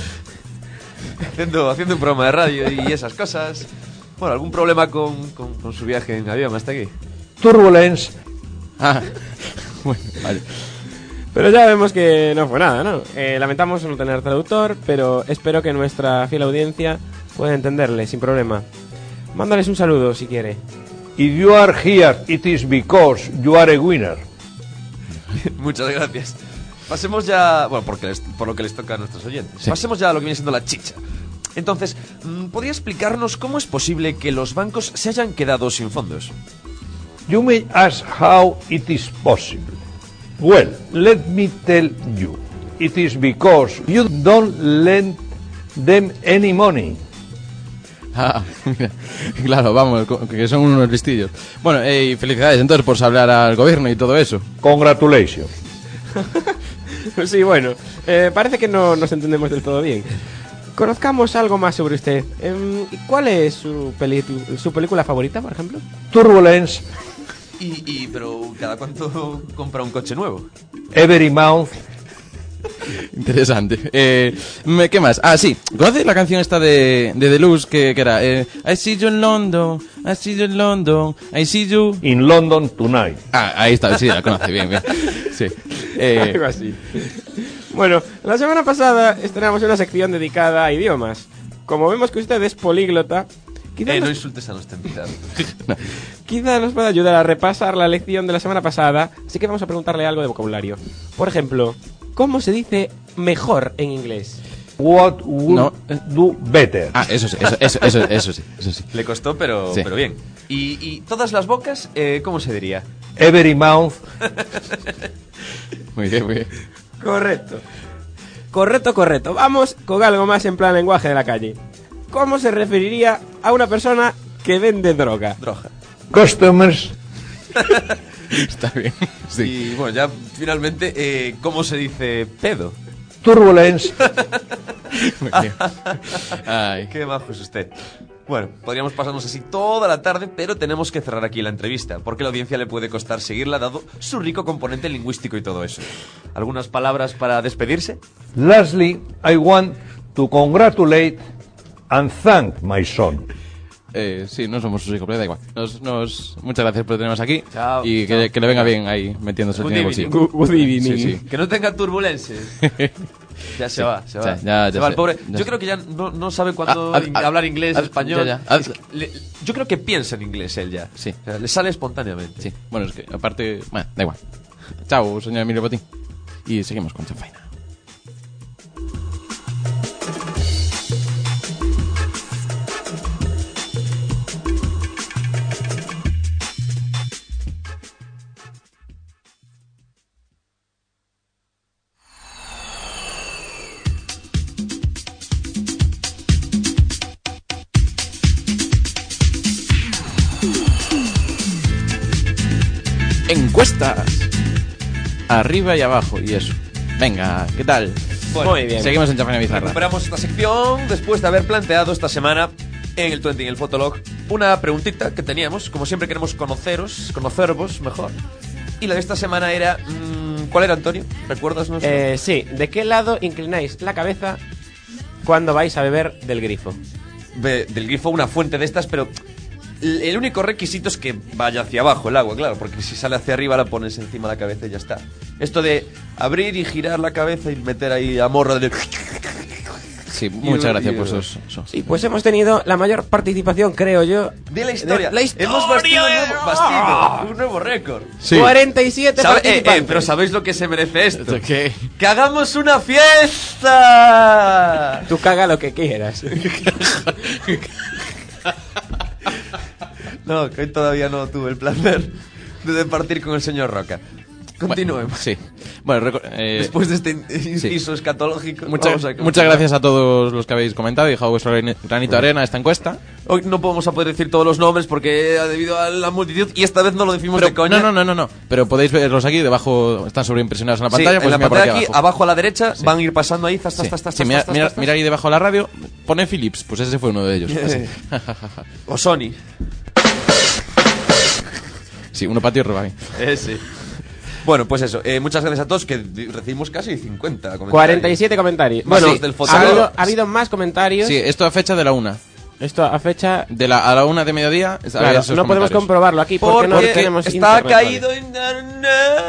E: Haciendo, haciendo un programa de radio y esas cosas. Bueno, ¿algún problema con, con, con su viaje en avión hasta aquí?
J: Turbulence.
C: Ah, bueno, vale.
D: Pero ya vemos que no fue nada, ¿no? Eh, lamentamos no tener traductor, pero espero que nuestra fiel audiencia pueda entenderle sin problema. Mándales un saludo si quiere.
J: If you are here, it is because you are a winner.
E: Muchas gracias. Pasemos ya, bueno, porque les- por lo que les toca a nuestros oyentes.
C: Sí.
E: Pasemos ya a lo que viene siendo la chicha. Entonces, mm, ¿podría explicarnos cómo es posible que los bancos se hayan quedado sin fondos?
J: You may ask how it is possible. Well, let me tell you. It is because you don't lend them any money.
C: Ah, mira. Claro, vamos, co- que son unos listillos. Bueno, eh, y felicidades entonces por hablar al gobierno y todo eso.
J: Congratulations.
D: Sí, bueno, eh, parece que no nos entendemos del todo bien. Conozcamos algo más sobre usted. Em, ¿Cuál es su, peli su película favorita, por ejemplo?
J: Turbulence.
E: Y, y pero ¿cada cuánto compra un coche nuevo?
J: Every month.
C: Interesante. Eh, me- ¿Qué más? Ah, sí. ¿Conoces la canción esta de, de The Luz que, que era? Eh, I see you in London, I see you in London, I see you...
J: In London tonight.
C: Ah, ahí está, sí, la conoce, bien, bien. Sí. Eh,
D: Algo así. Bueno, la semana pasada estrenamos una sección dedicada a idiomas. Como vemos que usted es políglota, quizá,
E: Eh, no
D: nos,
E: insultes a nuestra invitada.
D: quizá nos pueda ayudar a repasar la lección de la semana pasada, así que vamos a preguntarle algo de vocabulario. Por ejemplo, ¿cómo se dice mejor en inglés?
J: What would
C: No.
J: do better?
C: ah, eso sí, eso, eso, eso, eso sí, eso sí.
E: Le costó, pero,
C: Sí.
E: pero bien. Y, y todas las bocas, eh, ¿cómo se diría?
J: Every mouth.
C: Muy bien, muy bien.
D: Correcto. Correcto, correcto. Vamos con algo más en plan lenguaje de la calle. ¿Cómo se referiría a una persona que vende droga?
E: Droga.
J: Customers.
C: Está bien. Sí.
E: Y bueno, ya finalmente, eh, ¿cómo se dice pedo?
J: Turbulence.
C: Muy bien. Ay.
E: Qué bajo es usted. Bueno, podríamos pasarnos así toda la tarde, pero tenemos que cerrar aquí la entrevista, porque a la audiencia le puede costar seguirla dado su rico componente lingüístico y todo eso. ¿Algunas palabras para despedirse?
J: Lastly, I want to congratulate and thank my son.
C: Eh, sí, no somos sus hijos, pero da igual. Nos, nos, muchas gracias por tenernos aquí.
E: Chao,
C: y que,
E: chao.
C: que le venga bien ahí metiéndose el
E: Good
C: dinero en el
E: evening.
C: bolsillo.
D: Good evening.
C: Sí, sí.
E: Que no tenga turbulencias. Ya se
C: Sí,
E: va, se va.
C: ya, ya,
E: se
C: ya
E: va
C: sé,
E: el pobre.
C: ya
E: Yo
C: sé.
E: creo que ya no, no sabe cuándo
C: Ah, ah,
E: in-
C: ah,
E: hablar inglés,
C: ah,
E: español.
C: ya, ya. Ah,
E: Es que le- yo creo que piensa en inglés él ya.
C: Sí.
E: O sea, le sale espontáneamente.
C: Sí, bueno, es que aparte... Bueno, da igual. Chao, señor Emilio Botín. Y seguimos con Chanfaina. Encuestas. Arriba y abajo, y eso. Venga, ¿qué tal?
E: Bueno,
D: Muy bien.
C: Seguimos en Chanfaina Bizarra.
E: recuperamos esta sección después de haber planteado esta semana en el veinte, en el Fotolog, una preguntita que teníamos. Como siempre queremos conoceros, conocervos mejor. Y la de esta semana era... mmm, ¿cuál era, Antonio? ¿Recuerdas?
D: Eh, sí, ¿de qué lado inclináis la cabeza cuando vais a beber del grifo?
E: Ve- del grifo una fuente de estas, pero l- el único requisito es que vaya hacia abajo el agua, claro, porque si sale hacia arriba la pones encima de la cabeza y ya está. Esto de abrir y girar la cabeza y meter ahí a morro de...
C: Sí, muchas
E: Y-
C: gracias
E: y-
C: por esos... esos-
D: Sí, pues hemos tenido la mayor participación, creo yo.
E: De la historia.
D: De la historia.
E: Hemos bastido un nuevo, bastido un nuevo récord.
C: Sí.
D: cuarenta y siete
E: ¿Sabe- eh,
D: participantes.
E: eh, pero ¿sabéis lo que se merece esto?
C: ¿Qué?
E: ¡Que hagamos una fiesta!
D: Tú caga lo que quieras.
E: No, que hoy todavía no tuve el placer de departir con el señor Roca. Continuemos.
C: Bueno, sí. Bueno, reco- eh,
E: Después de este in- inciso escatológico,
C: muchas,
E: vamos a-
C: muchas gracias a todos los que habéis comentado y dejado vuestro grani- granito de arena a esta encuesta.
E: Hoy no podemos a poder decir todos los nombres porque eh, debido a la multitud, y esta vez no lo decimos
C: Pero-
E: de coña.
C: no, no, no, no, no. Pero podéis verlos aquí, debajo están sobreimpresionados en la
E: Sí,
C: pantalla. pues
E: en la
C: mira por
E: pantalla aquí,
C: abajo.
E: abajo a la derecha,
C: Sí.
E: van a ir pasando ahí, zas, zas,
C: Sí.
E: zas, zas,
C: Sí,
E: zas,
C: mira,
E: zas,
C: mira-
E: zas,
C: mira ahí debajo de la radio, pone Philips, pues ese fue uno de ellos.
E: Eh. O Sony.
C: Sí, uno patio roba.
E: Eh, sí. Bueno, pues eso. eh, muchas gracias a todos, que di- recibimos casi cincuenta comentarios.
D: cuarenta y siete comentarios.
E: Más
D: Bueno,
E: los del
D: ha
E: Fotolog.
D: habido, ha habido más comentarios.
C: Sí, esto a fecha de la una.
D: Esto a fecha...
C: De la, a la una de mediodía. había
D: Claro,
C: esos
D: no podemos
C: comentarios.
D: comprobarlo aquí porque,
E: Porque
D: no tenemos
E: está
D: internet,
E: caído
D: vale.
E: en...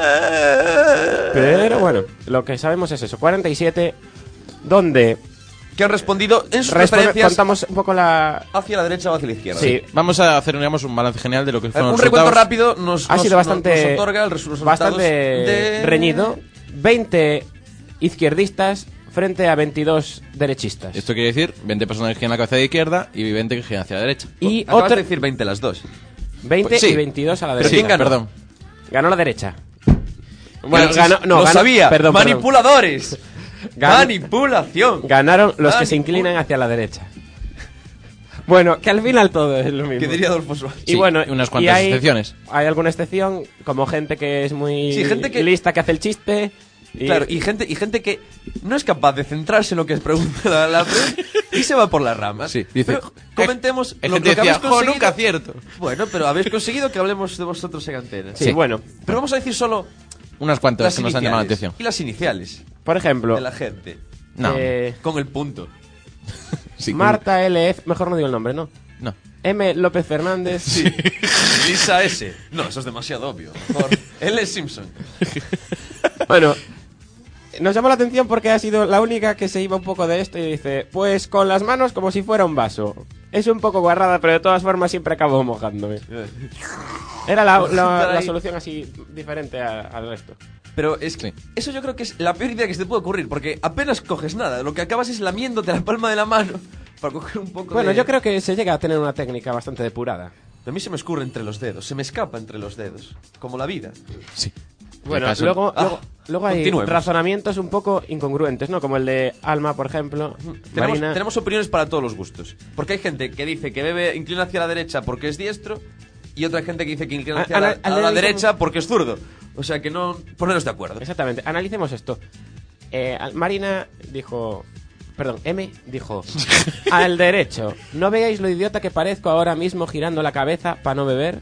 D: Pero bueno, lo que sabemos es eso. cuarenta y siete, donde
E: Que han respondido en sus
D: responde-
E: preferencias
D: contamos un poco la...
E: hacia la derecha o hacia la izquierda.
D: Sí.
C: Vamos a hacer, digamos, un balance general de lo que
E: Eh,
C: fueron
E: un
C: los
E: recuento
C: resultados.
E: rápido nos,
D: Ha
E: nos-
D: sido
E: nos-
D: bastante,
E: nos otorga el resu- los
D: bastante
E: resultados de...
D: reñido. veinte izquierdistas frente a veintidós derechistas.
C: Esto quiere decir veinte personas que giran la cabeza de izquierda y veinte que giran hacia la derecha.
D: Y
E: Acabas
D: otro...
E: de decir veinte las dos.
D: veinte
C: Pues sí.
D: y veintidós a la
C: Pero
D: derecha.
C: ¿quién ganó? Perdón.
D: Ganó la derecha.
E: Bueno,
D: ganó- no,
E: lo
D: ganó-
E: sabía.
D: perdón, perdón.
E: Manipuladores.
D: Gan-
E: Manipulación.
D: Ganaron los que se
E: Manipul-
D: inclinan hacia la derecha. Bueno, que al final todo es lo mismo.
E: Que diría Adolfo Suárez.
D: Y
C: Sí,
D: bueno,
C: unas
D: y
C: cuantas
D: hay,
C: excepciones.
D: Hay alguna excepción, como gente que es muy
E: Sí, gente que-
D: lista, que hace el chiste. Y,
E: Claro, y gente, y gente que no es capaz de centrarse en lo que es pregunta la, la pregunta y se va por las ramas.
C: Sí, dice,
E: Pero comentemos
C: hay
E: lo,
C: gente
E: lo que
C: que decía,
E: habéis
C: "Jo,
E: conseguido".
C: nunca acierto.
E: Bueno, pero habéis conseguido que hablemos de vosotros en antena.
D: sí,
C: Sí.
D: bueno.
E: Pero vamos a decir solo
C: Unas cuantas
E: las
C: que nos han llamado la
E: iniciales.
C: atención.
E: Y las iniciales.
D: Por ejemplo,
E: de la gente.
C: No.
D: eh,
E: Con el punto.
C: Sí,
D: Marta L F, mejor no digo el nombre, ¿no?
C: No.
D: M. López Fernández.
E: Sí. Lisa S. No, eso es demasiado obvio. Mejor L. Simpson.
D: Bueno, nos llamó la atención porque ha sido la única que se iba un poco de esto y dice, pues con las manos como si fuera un vaso. Es un poco guarrada, pero de todas formas siempre acabo mojándome. Era la, la- la solución así diferente a- al resto.
E: Pero es que eso yo creo que es la peor idea que se te puede ocurrir, porque apenas coges nada, lo que acabas es lamiéndote la palma de la mano para coger un poco
D: Bueno,
E: de...
D: yo creo que se llega a tener una técnica bastante depurada.
E: A mí se me escurre entre los dedos, se me escapa entre los dedos, como la vida.
C: Sí.
D: Bueno,
C: caso-
D: luego,
E: Ah,
D: luego, luego hay
E: continuemos.
D: razonamientos un poco incongruentes, ¿no? Como el de Alma, por ejemplo.
E: Tenemos,
D: Marina.
E: tenemos opiniones para todos los gustos. Porque hay gente que dice que bebe inclina hacia la derecha porque es diestro, y otra gente que dice que inclina hacia
D: A-
E: la,
D: ana-
E: a la
D: analicemos-
E: derecha porque es zurdo. O sea que no ponernos de acuerdo.
D: Exactamente, analicemos esto. Eh, al- Marina dijo... Perdón, M dijo... Al derecho, ¿no veáis lo idiota que parezco ahora mismo girando la cabeza para no beber?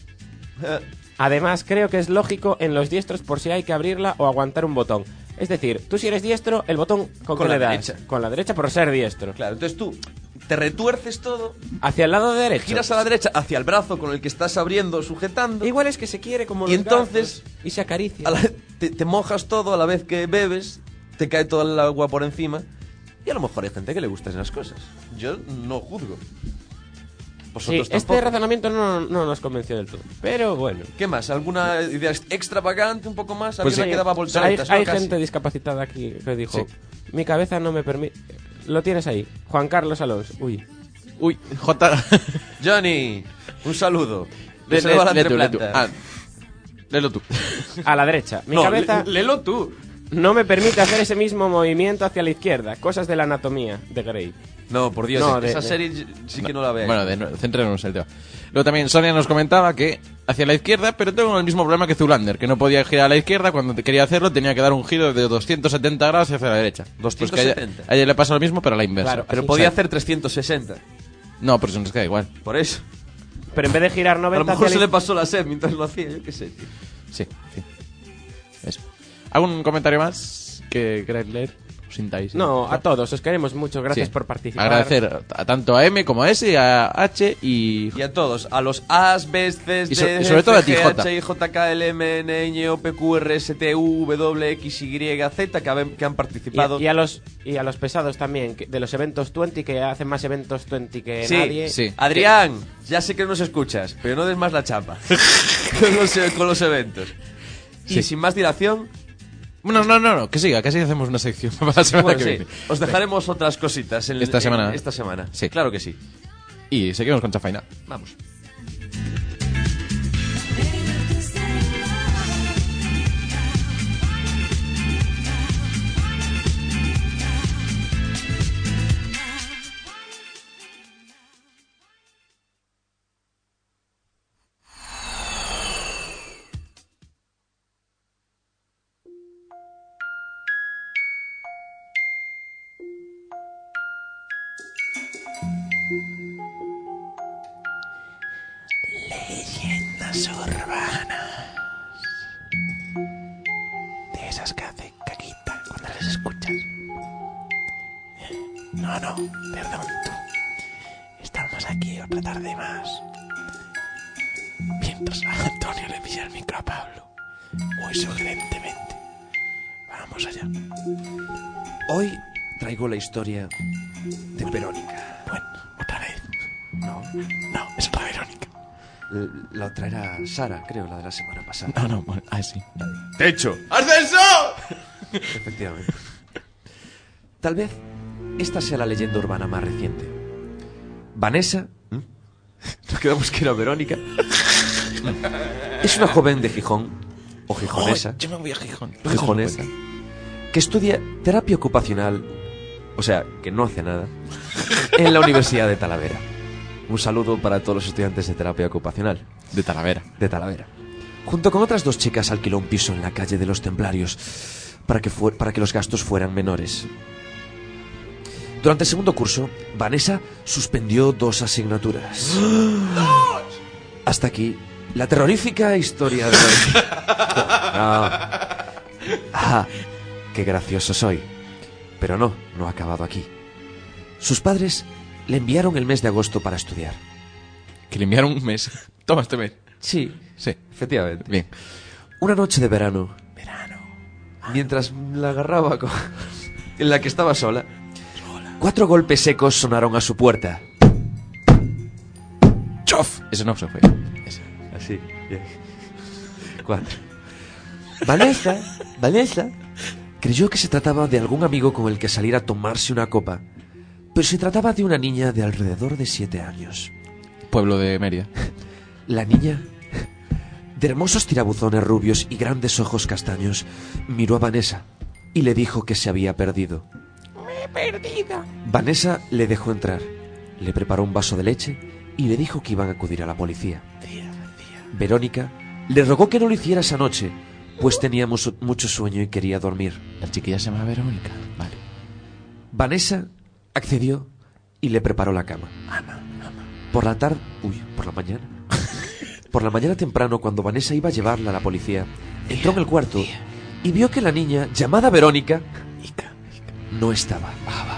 D: Además, creo que es lógico en los diestros por si hay que abrirla o aguantar un botón. Es decir, tú si eres diestro, el botón ¿con,
E: Con
D: qué
E: la
D: le das?
E: derecha.
D: Con la derecha por ser diestro.
E: Claro, entonces tú te retuerces todo,
D: Hacia el lado derecho.
E: giras a la derecha hacia el brazo con el que estás abriendo, sujetando.
D: Igual es que se quiere como
E: Y
D: los
E: entonces-
D: gatos y se acaricia.
E: a la- te, te mojas todo a la vez que bebes, te cae toda el agua por encima. Y a lo mejor hay gente que le gustan esas cosas. Yo no juzgo.
D: Sí,
E: Vosotros
D: este
E: tampoco.
D: razonamiento no, no nos convenció del todo. Pero bueno.
E: ¿Qué más? ¿Alguna idea extravagante un poco más? ¿A
C: Pues
E: mí me
C: sí.
E: quedaba
D: Hay,
E: volteretas, ¿no?
D: hay
E: Casi.
D: gente discapacitada aquí que dijo,
C: Sí.
D: mi cabeza no me permite... Lo tienes ahí. Juan Carlos Alonso. Uy.
C: Uy, J.
E: Johnny, un saludo.
C: Le-
E: Que se va a la
C: le- le tú, le tú.
E: entreplanta.
C: Ah, léelo tú.
D: A la derecha. Mi
E: No,
D: cabeza
E: lé- léelo tú.
D: no me permite hacer ese mismo movimiento hacia la izquierda. Cosas de la anatomía de Grey.
E: No, por Dios,
D: No,
E: esa
D: de-
E: serie sí que no la veo.
C: Bueno, de nuevo, centrémonos en el tema. Luego también Sonia nos comentaba que hacia la izquierda, pero tengo el mismo problema que Zulander, que no podía girar a la izquierda, cuando te quería hacerlo tenía que dar un giro de doscientos setenta grados hacia la derecha.
E: doscientos
C: Pues que a
E: setenta.
C: ella, a ella le pasa lo mismo, pero a la inversa.
D: Claro,
E: Pero
D: así.
E: podía
C: O sea,
E: hacer trescientos sesenta.
C: No, pero eso nos queda igual.
E: Por eso.
D: Pero en vez de girar
E: A lo
D: noventa
E: mejor
D: hacia
E: se
D: la
E: le pasó la sed mientras lo hacía, yo qué sé, tío.
C: Sí, sí. Eso. ¿Algún comentario más que queráis leer? Os sintáis.
D: No, a todos. Os queremos mucho. Gracias
C: Sí.
D: por participar.
C: Agradecer a, tanto a M como a S, a H y...
E: Y a todos, a los A's, B's, C's,
C: Y so-
E: D's,
C: y sobre todo a ti,
E: F, G,
C: J.
E: H, I, J, K, L, M, N, Ñ, O, P, Q, R, S, T, U, W, X, Y, Z que, haben- que han
D: Y,
E: participado.
D: y a los y a los pesados también, que- de los eventos veinte, que hacen más eventos veinte que
E: Sí,
D: nadie.
C: sí.
E: Adrián, ya sé que nos escuchas, pero no des más la chapa con, los, e- con los eventos. Y
C: Sí.
E: sin más dilación,
C: Bueno, no, no, no, que siga, que así hacemos una sección para la semana
E: bueno,
C: que
E: sí,
C: viene.
E: os dejaremos otras cositas en,
C: Esta
E: en-
C: semana.
E: esta semana.
C: Sí.
E: Claro que sí.
C: Y seguimos con Chafaina.
E: Vamos.
K: Leyendas urbanas. De esas que hacen caquita cuando las escuchas. No, no, perdón tú. Estamos aquí otra tarde más. Mientras a Antonio le pilla el micro a Pablo. Muy sugerentemente. Vamos allá.
E: Hoy traigo la historia de Verónica.
K: Bueno, otra vez.
E: No,
K: No, es otra Verónica.
E: l- la traerá Sara, creo, la de la semana pasada.
C: No, no, bueno, ah, sí.
E: ¡Techo!
A: ¡Ascenso!
E: Efectivamente. Tal vez esta sea la leyenda urbana más reciente. Vanessa, ¿m? nos quedamos que era Verónica, es una joven de Gijón, o gijonesa,
C: Yo me voy a Gijón.
E: gijonesa, que estudia terapia ocupacional, o sea, que no hace nada, en la Universidad de Talavera. Un saludo para todos los estudiantes de terapia ocupacional
C: De Talavera.
E: de Talavera. Junto con otras dos chicas alquiló un piso en la calle de los Templarios para que, fu- para que los gastos fueran menores. Durante el segundo curso, Vanessa suspendió dos asignaturas. Hasta aquí, la terrorífica historia de... No. Ah, qué gracioso soy. Pero no, no ha acabado aquí. Sus padres le enviaron el mes de agosto para estudiar.
C: Que le enviaron un mes. Toma este mes.
E: Sí,
C: Sí.
E: efectivamente.
C: Bien.
E: Una noche de verano, mientras la agarraba con... en la que estaba sola, cuatro golpes secos sonaron a su puerta.
C: ¡Chof! Ese no se fue. Ese.
E: Así, bien. Cuatro. Vanessa, Vanessa, creyó que se trataba de algún amigo con el que salir a tomarse una copa, pero se trataba de una niña de alrededor de siete años.
C: Pueblo de Mérida.
E: La niña, de hermosos tirabuzones rubios y grandes ojos castaños, miró a Vanessa y le dijo que se había perdido.
K: Me he perdido.
E: Vanessa le dejó entrar, le preparó un vaso de leche y le dijo que iban a acudir a la policía. Verónica le rogó que no lo hiciera esa noche, pues tenía mucho, mucho sueño y quería dormir.
C: La chiquilla se llama Verónica. Vale.
E: Vanessa accedió y le preparó la cama. Por la tarde... Uy, por la mañana. Por la mañana temprano, cuando Vanessa iba a llevarla a la policía, entró en el cuarto y vio que la niña, llamada Verónica, no estaba.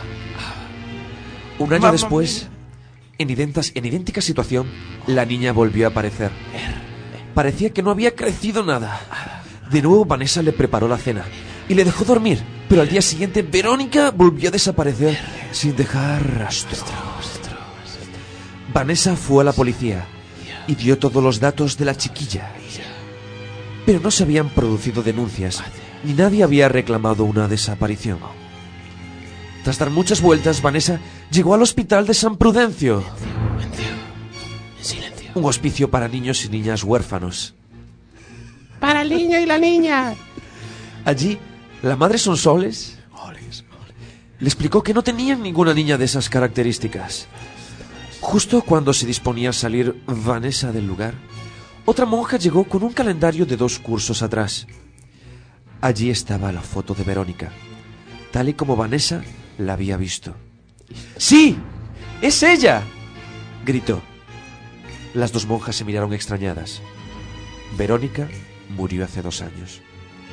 E: Un año después, en, identas, en idéntica situación, la niña volvió a aparecer. Parecía que no había crecido nada. De nuevo Vanessa le preparó la cena y le dejó dormir, pero al día siguiente Verónica volvió a desaparecer sin dejar rastro. Vanessa fue a la policía y dio todos los datos de la chiquilla, pero no se habían producido denuncias ni nadie había reclamado una desaparición. Tras dar muchas vueltas, Vanessa llegó al hospital de San Prudencio, un hospicio para niños y niñas huérfanos.
K: Para el niño y la niña.
E: Allí, la madre Sonsoles le explicó que no tenían ninguna niña de esas características. Justo cuando se disponía a salir Vanessa del lugar, otra monja llegó con un calendario de dos cursos atrás. Allí estaba la foto de Verónica, tal y como Vanessa la había visto. ¡Sí! ¡Es ella!, gritó. Las dos monjas se miraron extrañadas. Verónica murió hace dos años.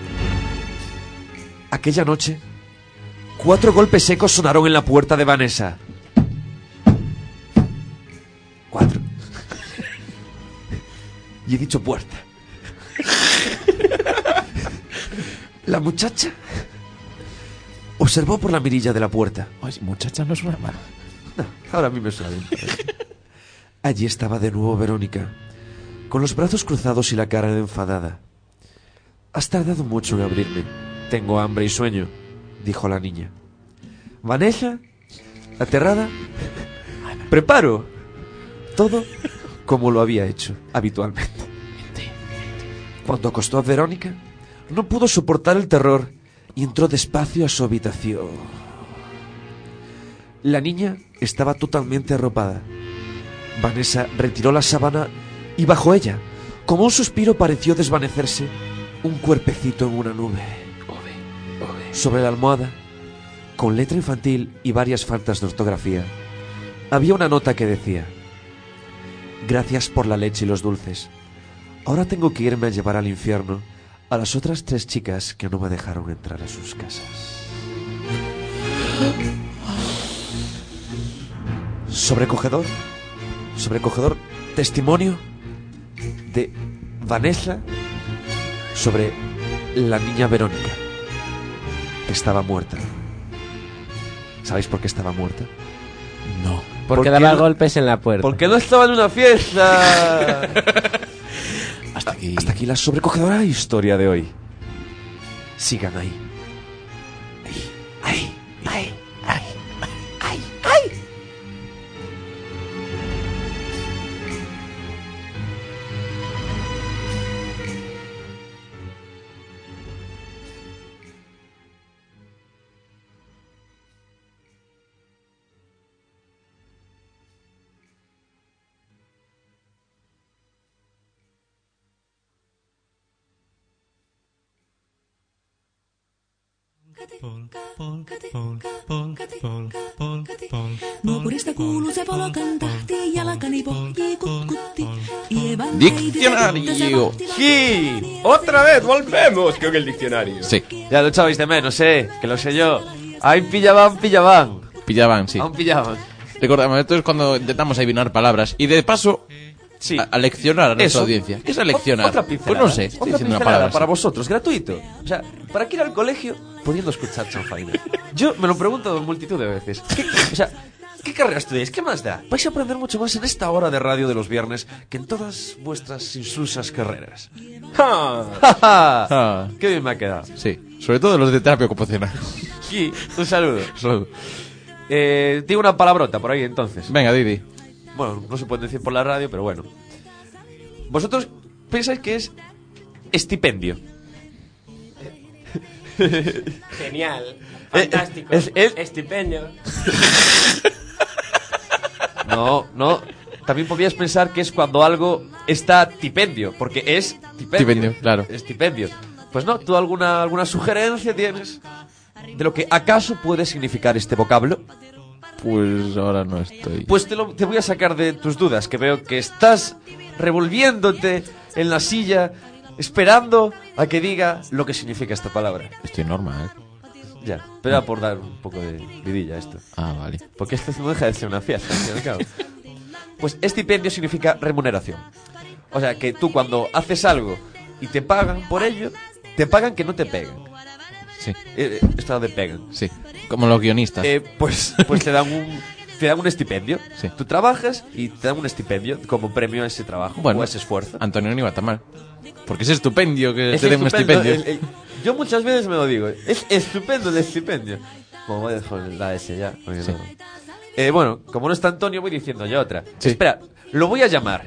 E: Aquella noche, cuatro golpes secos sonaron en la puerta de Vanessa. Cuatro. Y he dicho puerta. La muchacha observó por la mirilla de la puerta.
C: Oye, muchacha no suena mal.
E: No, ahora a mí me suena bien. Allí estaba de nuevo Verónica, con los brazos cruzados y la cara enfadada. Has tardado mucho en abrirme. Tengo hambre y sueño, dijo la niña. Vanessa, aterrada, preparo todo como lo había hecho habitualmente. Cuando acostó a Verónica, no pudo soportar el terror y entró despacio a su habitación. La niña estaba totalmente arropada. Vanessa retiró la sábana y bajo ella, como un suspiro, pareció desvanecerse un cuerpecito en una nube. Sobre la almohada, con letra infantil y varias faltas de ortografía, había una nota que decía: gracias por la leche y los dulces. Ahora tengo que irme a llevar al infierno a las otras tres chicas que no me dejaron entrar a sus casas. Sobrecogedor, sobrecogedor testimonio de Vanessa sobre la niña Verónica, que estaba muerta. ¿Sabéis por qué estaba muerta?
C: No.
D: Porque daba golpes en la puerta.
E: Porque no estaba en una fiesta.
C: Hasta aquí.
E: Hasta aquí la sobrecogedora historia de hoy. Sigan ahí. Ahí, ahí, ahí, ahí, ahí.
G: Nuopurista kuuluu se polokan tahti, jalkani pohjii kutkutti.
C: Diccionario.
L: Sí, otra vez volvemos con el diccionario.
C: Sí.
E: Ya lo echabais de menos, eh, que lo sé yo. Ahí pillaban, pillaban.
C: Pillaban, sí.
E: Aún pillaban.
C: Recordamos, esto es cuando intentamos adivinar palabras. Y de paso,
E: Sí.
C: a, a leccionar a nuestra
E: Eso.
C: audiencia. ¿Qué es a leccionar?
E: Otra
C: Pues
E: pincelada.
C: no sé, estoy
E: Otra
C: diciendo una
E: pincelada
C: palabra.
E: para
C: así.
E: vosotros, gratuito. O sea, para que ir al colegio pudiendo escuchar chanfaina. Yo me lo pregunto multitud de veces. ¿Qué, o sea, ¿qué carrera estudiáis? ¿Qué más da? Vais a aprender mucho más en esta hora de radio de los viernes que en todas vuestras insulsas carreras.
D: ¡Ja!
E: ¡Ja, ja!
C: Ah,
E: ¡Qué bien me ha quedado!
C: sí, sobre todo los de terapia ocupacional.
E: Aquí, un saludo.
C: Solo-
E: Eh, digo una palabrota por ahí entonces.
C: Venga, Didi.
E: Bueno, no se puede decir por la radio, pero bueno. ¿Vosotros pensáis que es estipendio?
D: Genial.
E: Eh,
D: Fantástico.
E: es- es-
D: Estipendio.
E: No, no. También podrías pensar que es cuando algo está tipendio, porque es tipendio.
C: Tipendio, claro.
E: Estipendio. Pues no, ¿tú alguna, alguna sugerencia tienes de lo que acaso puede significar este vocablo?
C: Pues ahora no estoy.
E: Pues te, lo, te voy a sacar de tus dudas, que veo que estás revolviéndote en la silla, esperando a que diga lo que significa esta palabra.
C: Estoy normal.
E: Ya, pero era por dar un poco de vidilla a esto.
C: Ah, vale.
E: Porque esto no deja de ser una fiesta, al fin y al cabo. Pues estipendio significa remuneración. O sea, que tú cuando haces algo y te pagan por ello, te pagan que no te pegan.
C: Sí,
E: Eh, esto de pegan.
C: sí. Como los guionistas.
E: Eh, pues, pues te dan un te dan un estipendio.
C: Sí.
E: Tú trabajas y te dan un estipendio como premio a ese trabajo
C: Bueno,
E: o a ese esfuerzo.
C: Antonio no iba tan mal. Porque es estupendio que
E: Es
C: te den un
E: estupendo,
C: estipendio.
E: el- el- yo muchas veces me lo digo. Es estupendo el estipendio. Como voy a dejar la S ya. porque
C: Sí.
E: no. Eh, bueno, como no está Antonio, voy diciendo yo otra.
C: Sí.
E: Espera, lo voy a llamar.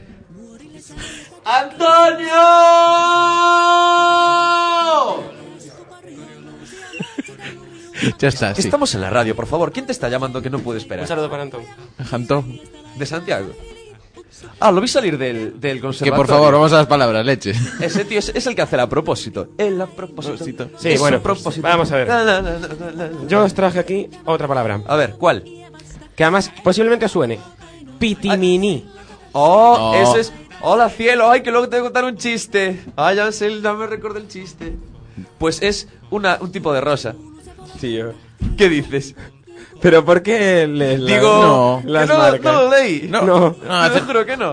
E: ¡Antonio!
C: Ya está, sí.
E: Estamos en la radio, por favor. ¿Quién te está llamando que no puede esperar?
D: Un saludo para Antón.
C: Antón.
E: De Santiago. Ah, lo vi salir del, del
C: Que
E: conservatorio.
C: por favor, vamos a las palabras, leche.
E: Ese tío es, es el que hace el a propósito. El a propósito.
C: Propósito.
D: Sí,
E: Es
D: bueno,
E: un
D: pues,
E: propósito.
D: vamos a ver.
E: Na, na, na, na, na, na.
D: Yo os traje aquí otra palabra.
E: A ver, ¿cuál?
D: Que además posiblemente os suene. Pitimini.
E: Oh,
C: Oh.
E: ese es... Hola, cielo. Ay, que luego te voy a contar un chiste. Ay, Ansel, no me recuerda el chiste. Pues es una, un tipo de rosa.
D: Tío.
E: ¿Qué dices?
D: Pero ¿por qué le, la-
E: Digo...
C: no,
E: que
D: las
E: no,
D: marcas?
E: no lo leí.
C: No,
D: No.
C: no,
E: Te juro que no.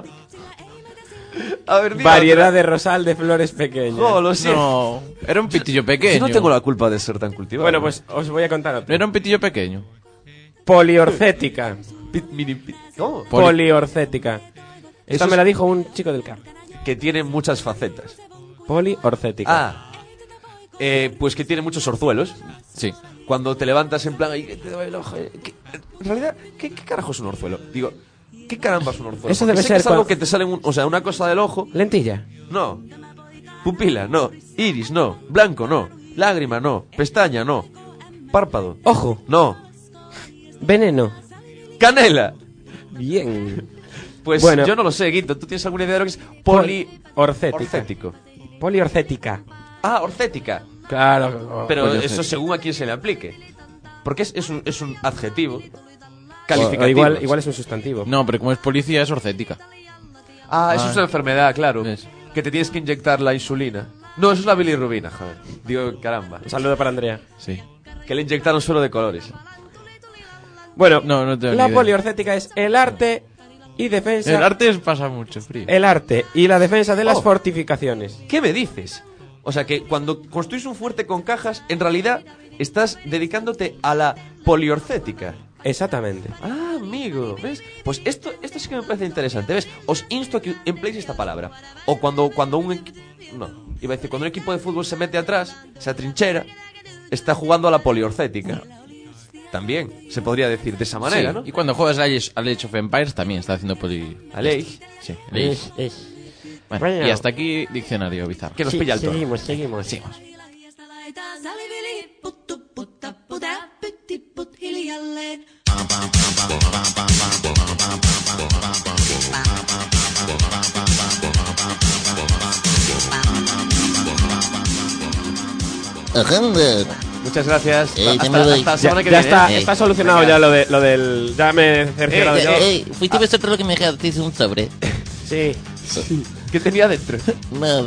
E: A ver, dime
D: Variedad
E: otra.
D: de rosal de flores pequeñas.
E: Oh, lo siento.
C: No, era un pitillo pequeño.
E: Si no tengo la culpa de ser tan cultivado.
D: Bueno, pues os voy a contar otra.
C: Era un pitillo pequeño.
D: Poliorcética.
E: Pit, mini, pit. ¿Cómo?
C: Poli-
D: Poliorcética. Esta
E: Eso
D: me
E: es-
D: la dijo un chico del campo.
E: Que tiene muchas facetas.
D: Poliorcética.
E: Ah. Eh, pues que tiene muchos orzuelos.
C: Sí.
E: Cuando te levantas en plan... "Ay, que te doy el ojo", eh, que- en realidad, ¿qué, ¿qué carajo es un orzuelo? Digo, ¿qué caramba es un orzuelo?
D: Eso
E: Porque
D: debe
E: sé
D: ser
E: que es algo
D: cuan-
E: que te sale... Un, o sea, una cosa del ojo...
D: Lentilla.
E: No. Pupila, no. Iris, no. Blanco, no. Lágrima, no. Pestaña, no. Párpado.
D: Ojo.
E: No.
D: Veneno.
E: Canela.
D: Bien.
E: Pues
D: Bueno.
E: yo no lo sé, Guito. ¿Tú tienes alguna idea de lo que es poli...
D: Orcética.
E: orcético?
D: Poliorcética.
E: Ah, orcética.
D: Claro.
E: Pero
C: Poliorcética.
E: eso según a quién se le aplique. Porque es, es, un, es un adjetivo
D: O-
E: calificativo.
D: o igual, igual es un sustantivo.
C: No, pero como es policía es orcética.
E: Ah, eso
C: Ah.
E: es una enfermedad, claro.
C: ¿Ves?
E: Que te tienes que inyectar la insulina. No, eso es la bilirrubina, joder. Digo, caramba.
D: Un saludo para Andrea.
C: Sí.
E: Que le inyectaron solo de colores.
D: Bueno,
C: No, no tengo
D: la
C: ni idea.
D: poliorcética es el arte y defensa.
C: El arte es- pasa mucho frío.
D: el arte y la defensa de las
E: Oh.
D: fortificaciones.
E: ¿Qué me dices? O sea que cuando construís un fuerte con cajas, en realidad estás dedicándote a la poliorcética.
D: Exactamente.
E: Ah, amigo, ¿ves? Pues esto, esto sí que me parece interesante, ¿ves? Os insto a que empleéis esta palabra. O cuando, cuando un... equi- No, iba a decir, cuando un equipo de fútbol se mete atrás, se atrinchera, está jugando a la poliorcética. También se podría decir de esa manera,
C: Sí,
E: ¿no?
C: Y cuando juegas al Age, al Age of Empires también está haciendo poli...
E: A ley,
C: Sí, el Age. Bueno,
D: Bueno.
C: y hasta aquí diccionario bizarro.
E: que nos pilla el toro.
D: Seguimos, seguimos.
C: Seguimos.
E: Muchas gracias.
L: Eh,
E: hasta,
L: que me voy.
E: hasta la
D: Ya,
E: semana que
D: ya
E: viene.
D: está,
E: ¿eh?
D: está solucionado
E: Venga.
D: ya lo, de, lo del... Ya me he cerciorado
E: Eh,
D: yo.
L: Eh, fuiste vosotros lo que me dejasteis un sobre.
D: Sí.
E: ¿Qué tenía dentro?
L: Nada.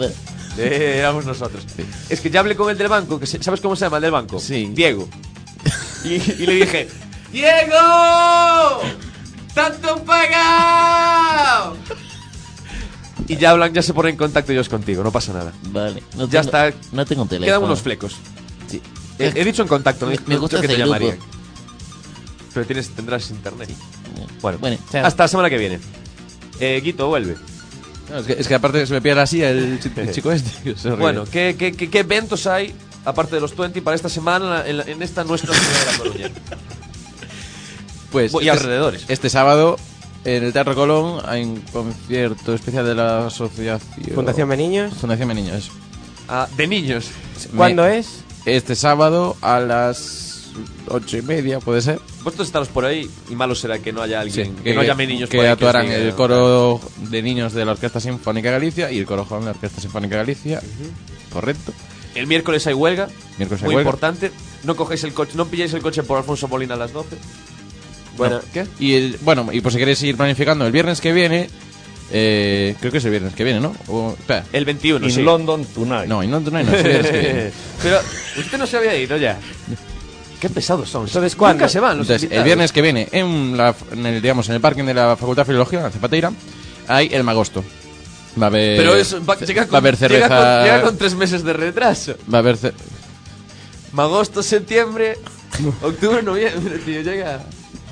E: Eh, éramos nosotros. Es que ya hablé con el del banco, que se- ¿sabes cómo se llama el del banco?
C: Sí.
E: Diego. Y, y le dije, ¡Diego! ¡Tanto pagado! Y ya hablan, ya se ponen en contacto ellos contigo, no pasa nada.
L: Vale. No
E: Ya
L: tengo-
E: está.
L: No tengo teléfono.
E: Quedan unos flecos.
L: Sí.
E: He, he dicho en contacto, no
L: Me-
E: he
L: me
E: dicho
L: gusta
E: que te
L: ese grupo.
E: llamarían. Pero tienes, tendrás internet. Bueno,
L: Bueno, chao.
E: hasta la semana que viene. Eh, Guito, vuelve.
C: No, es, que, es que aparte se me pilla así el, chi- el chico este. que se ríe.
E: Bueno, ¿qué, qué, qué, qué eventos hay, aparte de los veinte, para esta semana en, la- en esta nuestra ciudad de La Coruña?
C: pues
E: y
C: este,
E: alrededores.
C: Este sábado en el Teatro Colón hay un concierto especial de la asociación
D: Fundación Meniños.
C: Fundación Meniños. Eso.
E: Ah, de niños.
D: ¿Cuándo
C: Me-
D: es?
C: Este sábado a las ocho y media, puede ser.
E: Vosotros estaros por ahí y malo será que no haya alguien,
C: Sí,
E: que, no llame niños
C: que
E: por ahí.
C: actuarán
E: os diga,
C: el coro de niños de la Orquesta Sinfónica de Galicia y el coro joven de la Orquesta Sinfónica de Galicia. Correcto.
E: El miércoles hay huelga,
C: Miércoles hay
E: muy
C: huelga.
E: importante. No cogéis el coche, no pilláis el coche por Alfonso Molina a las doce.
D: Bueno,
C: No. ¿Qué? Y el, bueno, y por si queréis ir planificando, el viernes que viene, eh, creo que es el viernes que viene, ¿no? O, espera.
E: El veintiuno,
J: In
E: sí.
J: London tonight.
C: No, y no, no, no, es el viernes que viene.
E: Pero usted no se había ido ya. Qué pesados son.
D: Entonces, ¿cuándo?
E: Nunca se van los
C: Entonces, el
E: invitados.
C: viernes que viene, en, la, en el, digamos, en el parking de la Facultad de Filología, en Zapateira, hay el Magosto. Va a haber.
E: Pero eso va, llega, con,
C: va a haber cerveza.
E: llega, con, llega con tres meses de retraso.
C: Va a haber. ce-
E: Agosto, septiembre, octubre, noviembre, tío, llega.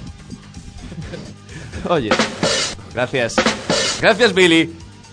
E: Oye, gracias. Gracias, Billy.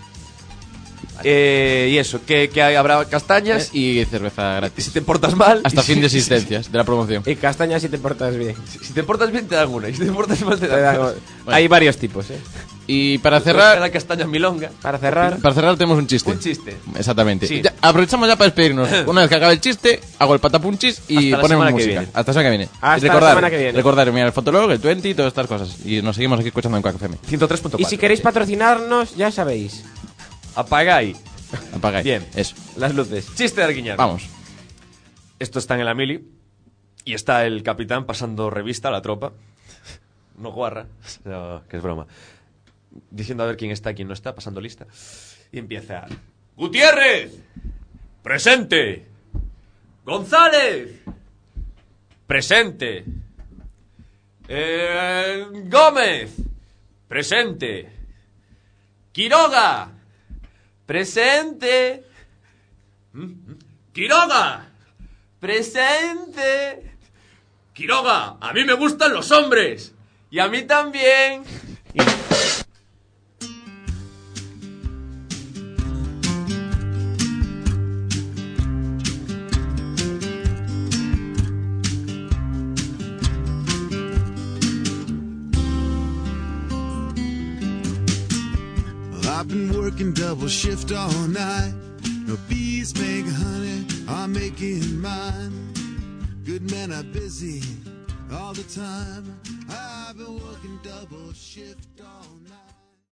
E: Eh, y eso, que, que hay- habrá castañas
C: y cerveza gratis.
E: Si te portas mal.
C: Hasta
E: y
C: fin
E: si-
C: de existencias de la promoción.
D: Y castañas si te portas bien.
E: Si te portas bien, te dan una. Y si te portas mal, te
D: Te
E: dan
D: dan-
E: dos.
D: Hay varios tipos, ¿eh?
C: Y para
E: Cerrar
C: cerrar.
E: la castaña milonga.
D: Para cerrar.
C: Para cerrar tenemos un chiste.
E: Un chiste.
C: Exactamente.
E: Sí.
C: Ya, aprovechamos ya para despedirnos. Una vez que acabe el chiste, hago el patapunchis y
E: Hasta la
C: ponemos
E: semana que
C: música.
E: viene.
C: Hasta la semana que viene.
D: Hasta
C: Y recordar,
D: la semana que viene.
C: Recordar, mira, el Fotolog, el veinte y todas estas cosas. Y nos seguimos aquí escuchando en Quack F M.
E: ciento tres punto
D: Y
E: cuatro.
D: si queréis patrocinarnos, ya sabéis.
E: Apagáis
C: Apagáis.
E: Bien.
C: Eso.
D: Las luces.
E: Chiste de Arguiñano.
C: Vamos.
E: Esto está en el Amili. Y está el capitán pasando revista a la tropa. No guarra. No, que es broma. Diciendo a ver quién está, quién no está, pasando lista. Y empieza. ¡Gutiérrez! ¡Presente! ¡González! ¡Presente! Eh, ¡Gómez! ¡Presente! ¡Quiroga! ¡Presente! ¡Quiroga! ¡Presente! ¡Quiroga! ¡A mí me gustan los hombres! ¡Y a mí también!
G: I've been working double shift all night. No bees make honey, I'm making mine. Good men are busy all the time. I've been working double shift all night.